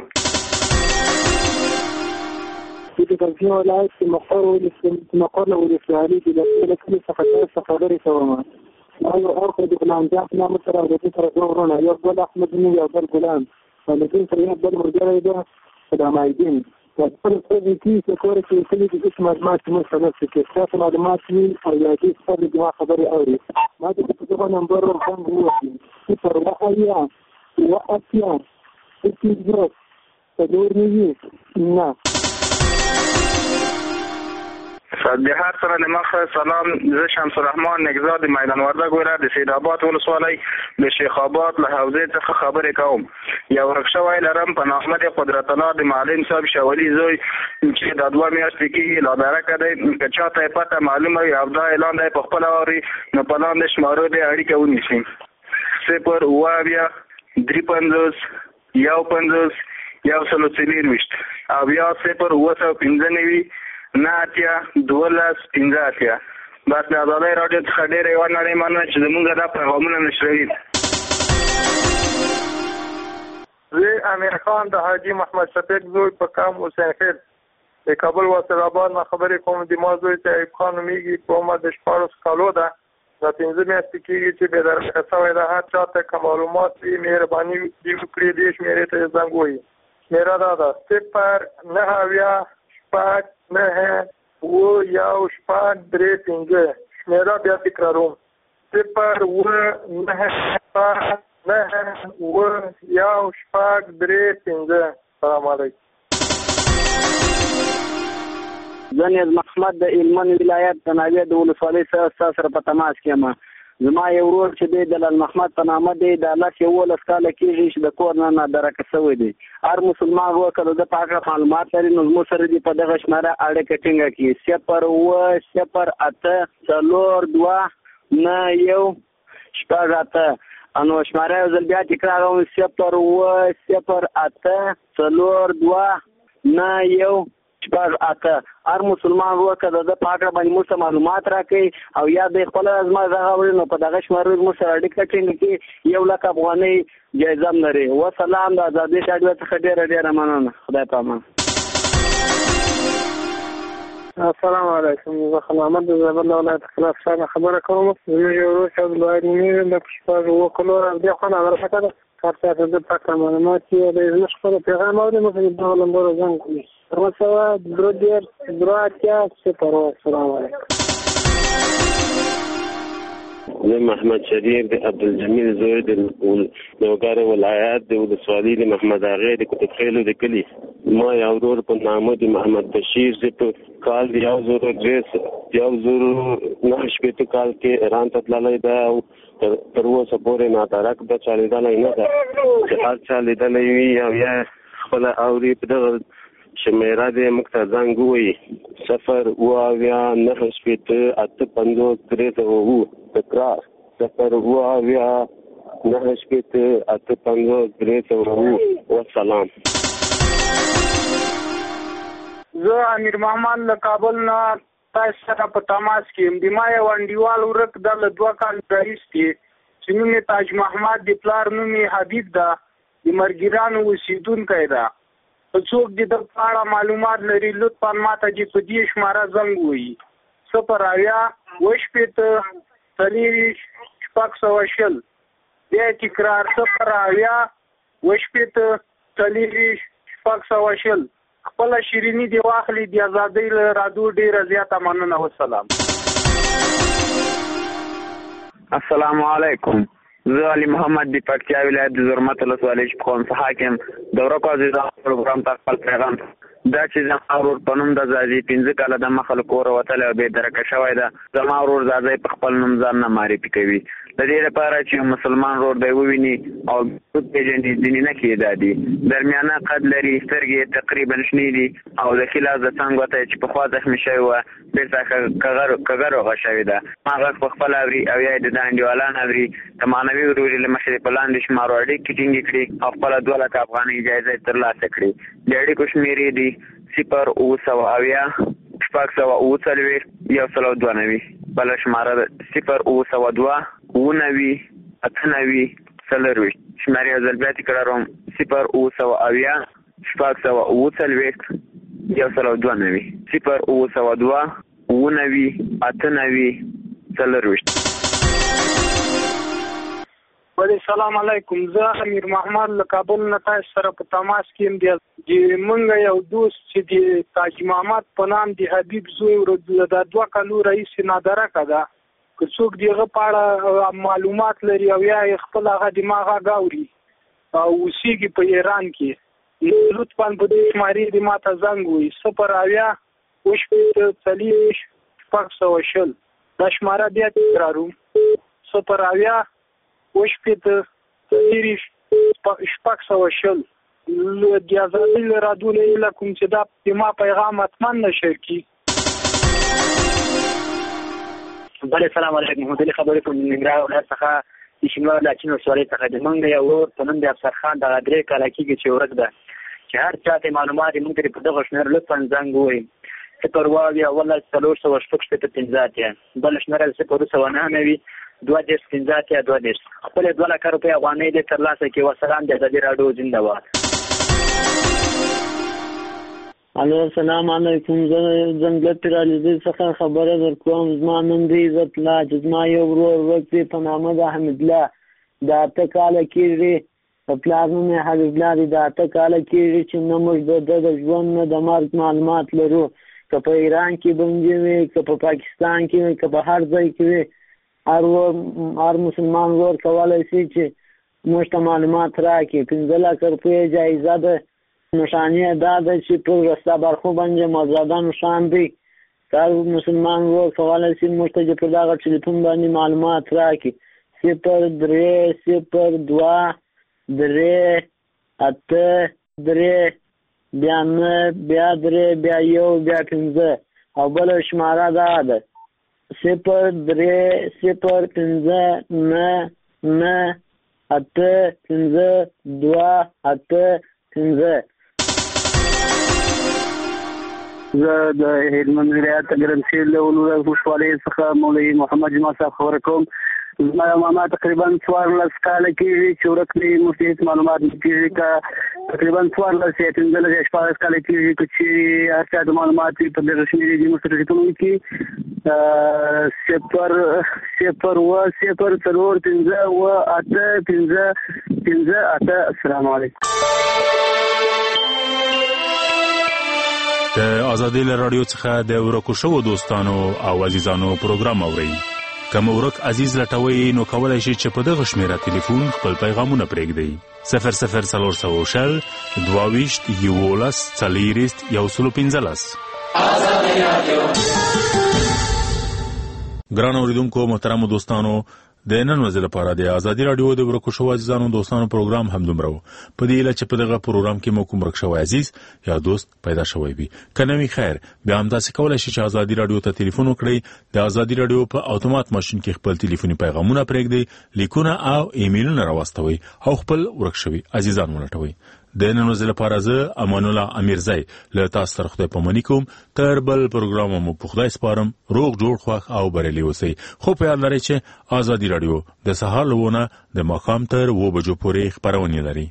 د ترکیه ولایت کې مقر مقر ولسوالۍ کې د کلی څخه تاسو خبرې کوم. ما یو اخر د غلام جان نام سره د دې سره دوه ورونه، یو بل احمد نو یو بل غلام، ولکن سره یو بل مرګره ده خدامایدین. خپل څه کې څه کور کې کلی د اسم معلومات مو سره چې تاسو معلومات وي او یا دې څه د خبرې اوري. ما د دغه نمبر ورکوم وو صفر واحد واتیا اتیا څلور نوي نه. بهار سره د مخه سلام. زه شمس الرحمن نگزاد میدان وردګ ولایت د سید آباد ولسوالۍ د شیخ آباد له حوزې څخه خبرې کوم. یو ورک شوی لرم په نامه د قدرت الله د معلم صاحب شولي زوی چې د دوه میاشتې کېږي لا درکه دی. که چاته یې پته معلومه وي او دا اعلان دی په خپله واوري نو په لاندې شمارو دی اړیکه ونیسي: صفر اوه اویا درې پنځوس یو پنځوس یو سلو څلېرویشت او یا صفر اوه سوه پنځه نوي نه اتیا دولس پنځه اتیا. بس د ازادۍ راډیو څخه ډېره یوه نړۍ مننه چې زموږ دا پیغامونه نشروي. زه امیر خان د حاجي محمد شفیق زوی په کام حسین خیل د کابل واسر آباد نه خبرې کوم. د ما زوی چې ایوب خان نومیږي، په عمر د شپاړس کالو ده. دا پنځه میاشتې کېږي چې بېدرکه شوی ده. هر چا ته که معلومات وي مهرباني وکړي دې شمېرې ته یې زنګ ووایي. شمېره دا ده: صفر نهه اویا شپږ نهه اوه یو شپږ درې پنځه. شمېره بیا تکراروم: صفر اوه نهه شپږ نهه اوه یو شپږ درې پنځه. سلام علیکم. زه نیز محمد د هلمند ولایت د ناوې د ولسوالۍ څخه سره په تماس کې یم. زما یو ورور چې دی د لال محمد په نامه دی، د لس یولس کاله کېږي چې د کور نه نادرکه شوی دی. هر مسلمان ورور که د ده په هکله معلومات لري نو زموږ سره دې په دغه شمېره اړیکه ټینګه کړي: صفر اوه صفر اته څلور دوه نه یو شپږ اته. نو شمېره یو ځل بیا تکراروم: صفر اوه صفر اته څلور دوه نه یو شپږ اته. هر مسلمان ورور که د ده په هکله باندې موږ ته معلومات راکوي او یا د خپله زما دغه وړي نو په دغه شمېرو زموږ سره اړیکه ټینګه کړي. یو لک افغانۍ جایزه هم لري. وسلام. د ازادۍ راډیو څخه ډېره ډېره مننه. خدای پامان. السلام علیکم. زه خلامت د زابل ولایت خلاف شانه خبره کوم. زموږ یو ورور چې عبدالوحید نومیږي، د شپږ اوه کلو دې خوا نادرکه ده. هر چا ته د پاکه معلومات وي د زموږ خپله پیغام اوري موږ د دغه نمبرو زنګ کوي: درې سوه درې دېرش درې اتیا صفر. السلام علیکم. زه محمد شریف د عبدالجمیل زوی د لوګر ولایت د ولسوالۍ د محمد اغې د کتب خیلو د کلي. ما یو ورور په نامه د محمد بشیر چې په کال د یو زر درې یو زر نهه شپېته کال کې ایران ته تللی دی او تر اوسه پورې ناترک ده، چا لیدلی نه ده. چې هر چا لیدلی وي او یا خپله اوري په دغه شمیره دی موږ ته زنګ ووایي صفر اوه اویا نهه شپېته اته پنځوس درې سوه اووه. تکرار صفر اوه اویا نهه شپېته اته پنځوس درې سوه اووه. والسلام. زه امیر محمد له کابل نه تاسو سره په تماس کې یم. د ما یو انډیوال ورک د له دوه کال راهیسې چې نوم یې تاج محمد د پلار نوم یې حبیب ده، د مرګیرانو اوسېدونکی ده. څوک د ده په اړه معلومات لري لطفا ماته چې په دې شماره زنګ ووایي. صفر اویا اوه شپېته څلېرویشت شپږ سوه شل. بیا تکرار صفر اویا اوه شپېته څلېرویشت شپږ سوه شل. خپله شیریني دې واخلي د ازادۍ له رادیو ډېره زیاته مننه. والسلام. السلام علیکم. زه علي محمد د پکتیا ولایت د زرمت ولسوالۍ پخواني حاکم د ورکو عزیزانو پروګرام ته خپل پیغام دا چې زما ورور په نوم د زازي پنځه کاله د مخه له کوره وتلی او بېدرکه شوی ده. زما ورور زازی په خپل نوم ځان نه معرفي کوي د دې لپاره چې مسلمان ورور دی وویني او پېژني ځینې نه کېږي. دا دي درمیانه قد لري، سترګې تقریبا شنې دي او د ښي لاس د څنګ ګوته چې پخوا زخمي شوې وه بېرته کږه روغه شوې ده. ما غږ په خپله اوري او یا یې د ده انډیوالان اوري. د معنوي وروري له مخې په لاندې شمارو اړیکې ټینګې کړي او خپله دوه لکه افغانۍ جایزه یې ترلاسه کړي. د اړیکو شمېرې دي صفر اوه سوه اویا شپږ سوه اوه څلوېښت یو سل او دوه نوي. بله شماره ده صفر اوه سوه دوه اوه نوي اته نوي څلرویشت. شمارې یو ځل بیا تکراروم صفر اوه سوه اویا شپږ سوه اوه څلوېښت یو سل او دوه نوي. صفر اوه سوه دوه اوه نوي اته نوي څلرویشت. وعلیکم السلام علیکم. زه امیر محمد له کابل نه تاسو سره په تماس کې یم. د مونږ یو دوست چې د تاج محمد په نام د حبیب زوی د دوه کالو راهیسې نادرکه ده، که څوک د هغه په اړه معلومات لري او یا یې خپل هغه دماغ غږ اوري او اوسېږي په ایران کې، نو لطفا په دې شمارې دې ما ته زنګ ووایي صفر اویا اوه شپېته څلېرویشت شپږ سوه شل. دا شماره بیا تکراروم صفر اویا اوه شپېته څلېرویشت شپږ سوه شل. د ازادۍ له رادیو نه هیله کوم چې دا د ما پیغام حتما نشر کړي. بله سلام علیکم. محمد علي خبرې کوم د ننګرهار ولایت څخه د شینوار لاچین ولسوالۍ څخه. د موږ یو ورور په نوم د افسر خان دغه درې کاله کېږي چې ورک ده، چې هر چا ته معلومات یې موږ ته په دغه شمېر لطفا زنګ ووایي صفر اوه اویا اوولس څلور سوه شپږ شپېته پنځه اتیا. بله شمېره صفر اوه سوه نهه نوي دوه دېرش پنځه اتیا دوه دېرش. خپلې دوه لکه روپۍ افغانۍ دې ترلاسه کړي. والسلام. د ازادي راډیو زنده‌باد. الو السلام علیکم. زه ځنګله پیرالېزۍ څخه خبره درکوم. زما نوم دی عزت الله چې زما یو ورور ورک دی په نامه د حمیدالله. د اته کاله کېږي په پلار نوم یې حبیب الله دی. د اته کاله کېږي چې نه موږ د ده د ژوند نه د مرګ معلومات لرو، که په ایران کې بندي وي، که په پاکستان کې وي، که په هر ځای کې وي. هر هر مسلمان ورور کولی شي چې موږ ته معلومات راکړي. پنځه لکه روپۍ جایزه ده. نشانیه دا ده چې په رسته برخو باندې مازادان نشان دی. هر مسلمان ورور کولی شي موږ ته په دغه ټلیفون باندې معلومات راکړي. صفر درې صفر دوه درې اته درې بیا نه بیا درې بیا یو بیا پنځه. او بله شماره دا ده صفر درې صفر پنځه نه نه اته پنځه دوه اته پنځه. زه د هلمند ولایت ګرمسیر له ولسوالۍ څخه مولوي محمد جمعه صاحب خبره کوم. زما یو ماما تقریبا څوارلس کاله کېږي چې ورک دی، موږ ته هېڅ معلومات نه کېږي. که تقریبا څوارلس یا پنځلس یا شپاړس کاله کېږي که چې هر چا د معلومات وي په دغه شمېرې دي موږ ته ټلیفون وکړي. صفر صفر اوه صفر څلور پنځه اوه اته پنځه پنځه اته. السلام علیکم. د ازادۍ له راډیو څخه د ورکو شوو دوستانو او عزیزانو پروګرام اورئ. کوم ورک عزیز لټوي نو کولای شي چې په دغه شمیره ټلیفون خپل پیغامونه پرېږدي صفر صفر څلور سوه شل دوه ویشت یولس څلېرویشت یو سل پنځلس. ګران اوریدونکو محترمو دوستانو د نن ورځې لپاره د ازادي رادیو د ورکو شو عزیزانو دوستانو پروګرام هم دومره و. په دې اله چې په دغه پروګرام کې مو کوم ورک شو عزیز یا دوست پیدا شوی وي کنوي خیر بیا هم تاسو کولای شئ چې ازادي رادیو ته ټلیفون وکړئ. د ازادي رادیو په اتومات ماشين کې خپل ټلیفوني پیغامونه پرېږدئ، لیکونه او ایمیلونه راوستوي او خپل ورک شوی عزیزان ولټوي. د نن ورځې لپاره زه امان الله امیرزی له تاسو سره خدای پاماني کوم. تر بل پروګرام مو په خدای سپارم. روغ جوړ خوښ او بریالي اوسئ. خو په یاد لرئ چې ازادي رادیو د سهار لونه د ماښام تر اوه بجو پورې خپرونه لري.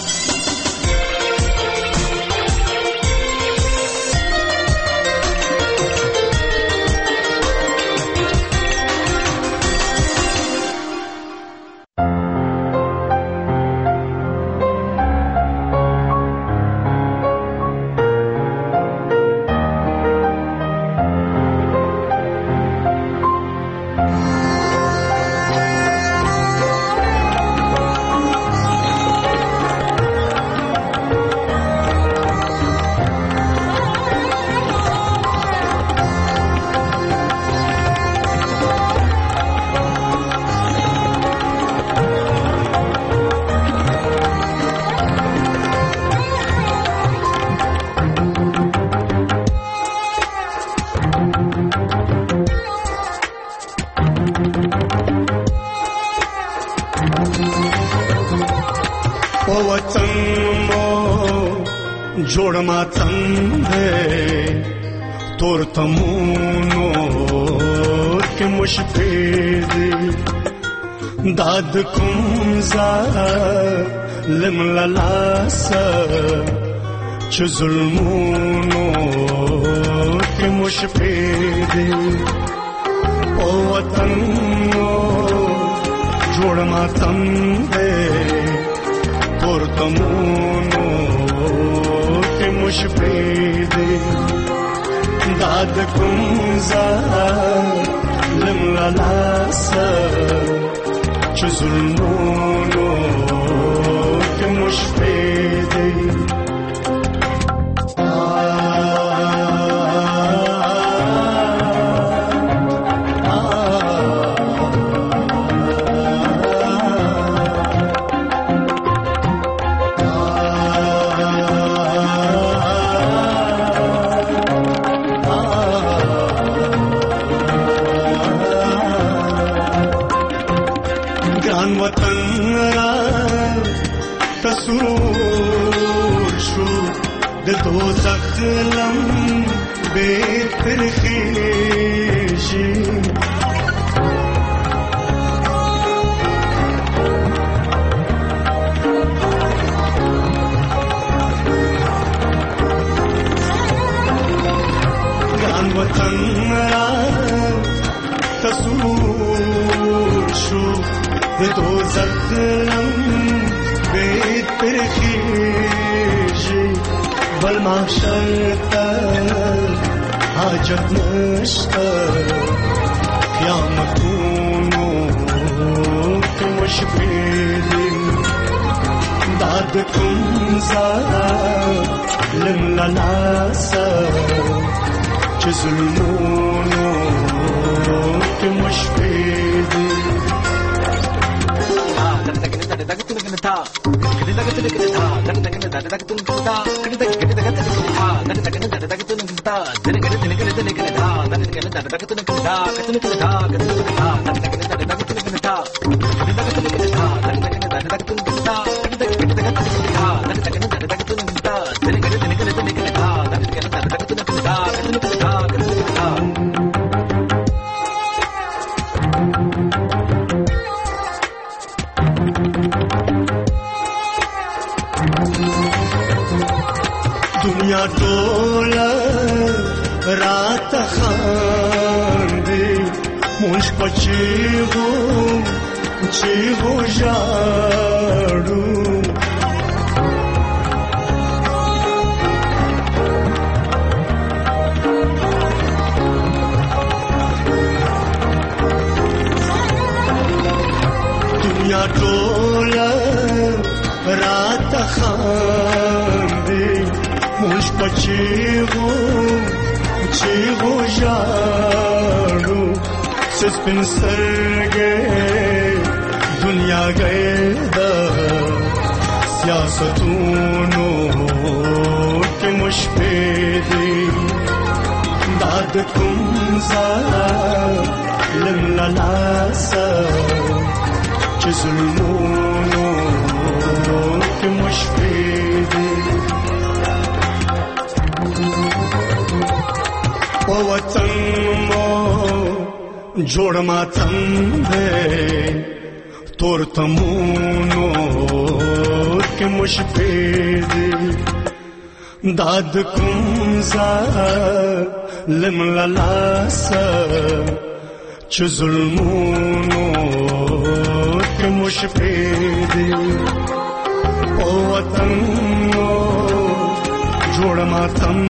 جوړ ما څنګه تور تمونو کې مشفید داد کوم زا لم لاس چې ظلمونو کې مشفید او وطن جوړ ما څنګه تور تمونو مشفید داد کوم ظالم لاس چې ظلمونو کې مشفید لم بيتر خيشي كان وطن را تصور شو بدوزخ لم بيتر خيشي بل محشر حاجت نشتا قیامتونو که مشبیلی داد کن ظالم لناسا چه ظلمونو که مشبیلی दुनिया टोला रात खांदे मुझ पचे हो चे हो जाड़ू ټوله راته خاندي موږ په چیغو چیغو ژاړو څه سپین سترګې دنیا گئے دا سیاستونو کې مشپې دي داد کوم ظالم له لاسه چې ظلمونو کې مشپې دي او وطن مو جوړ ماتم دی تور تمونو کې مشپې دي داد کوم ظالم له لاسه چې ظلمونو کې مشپې دي او وطن مو جوړ ماتم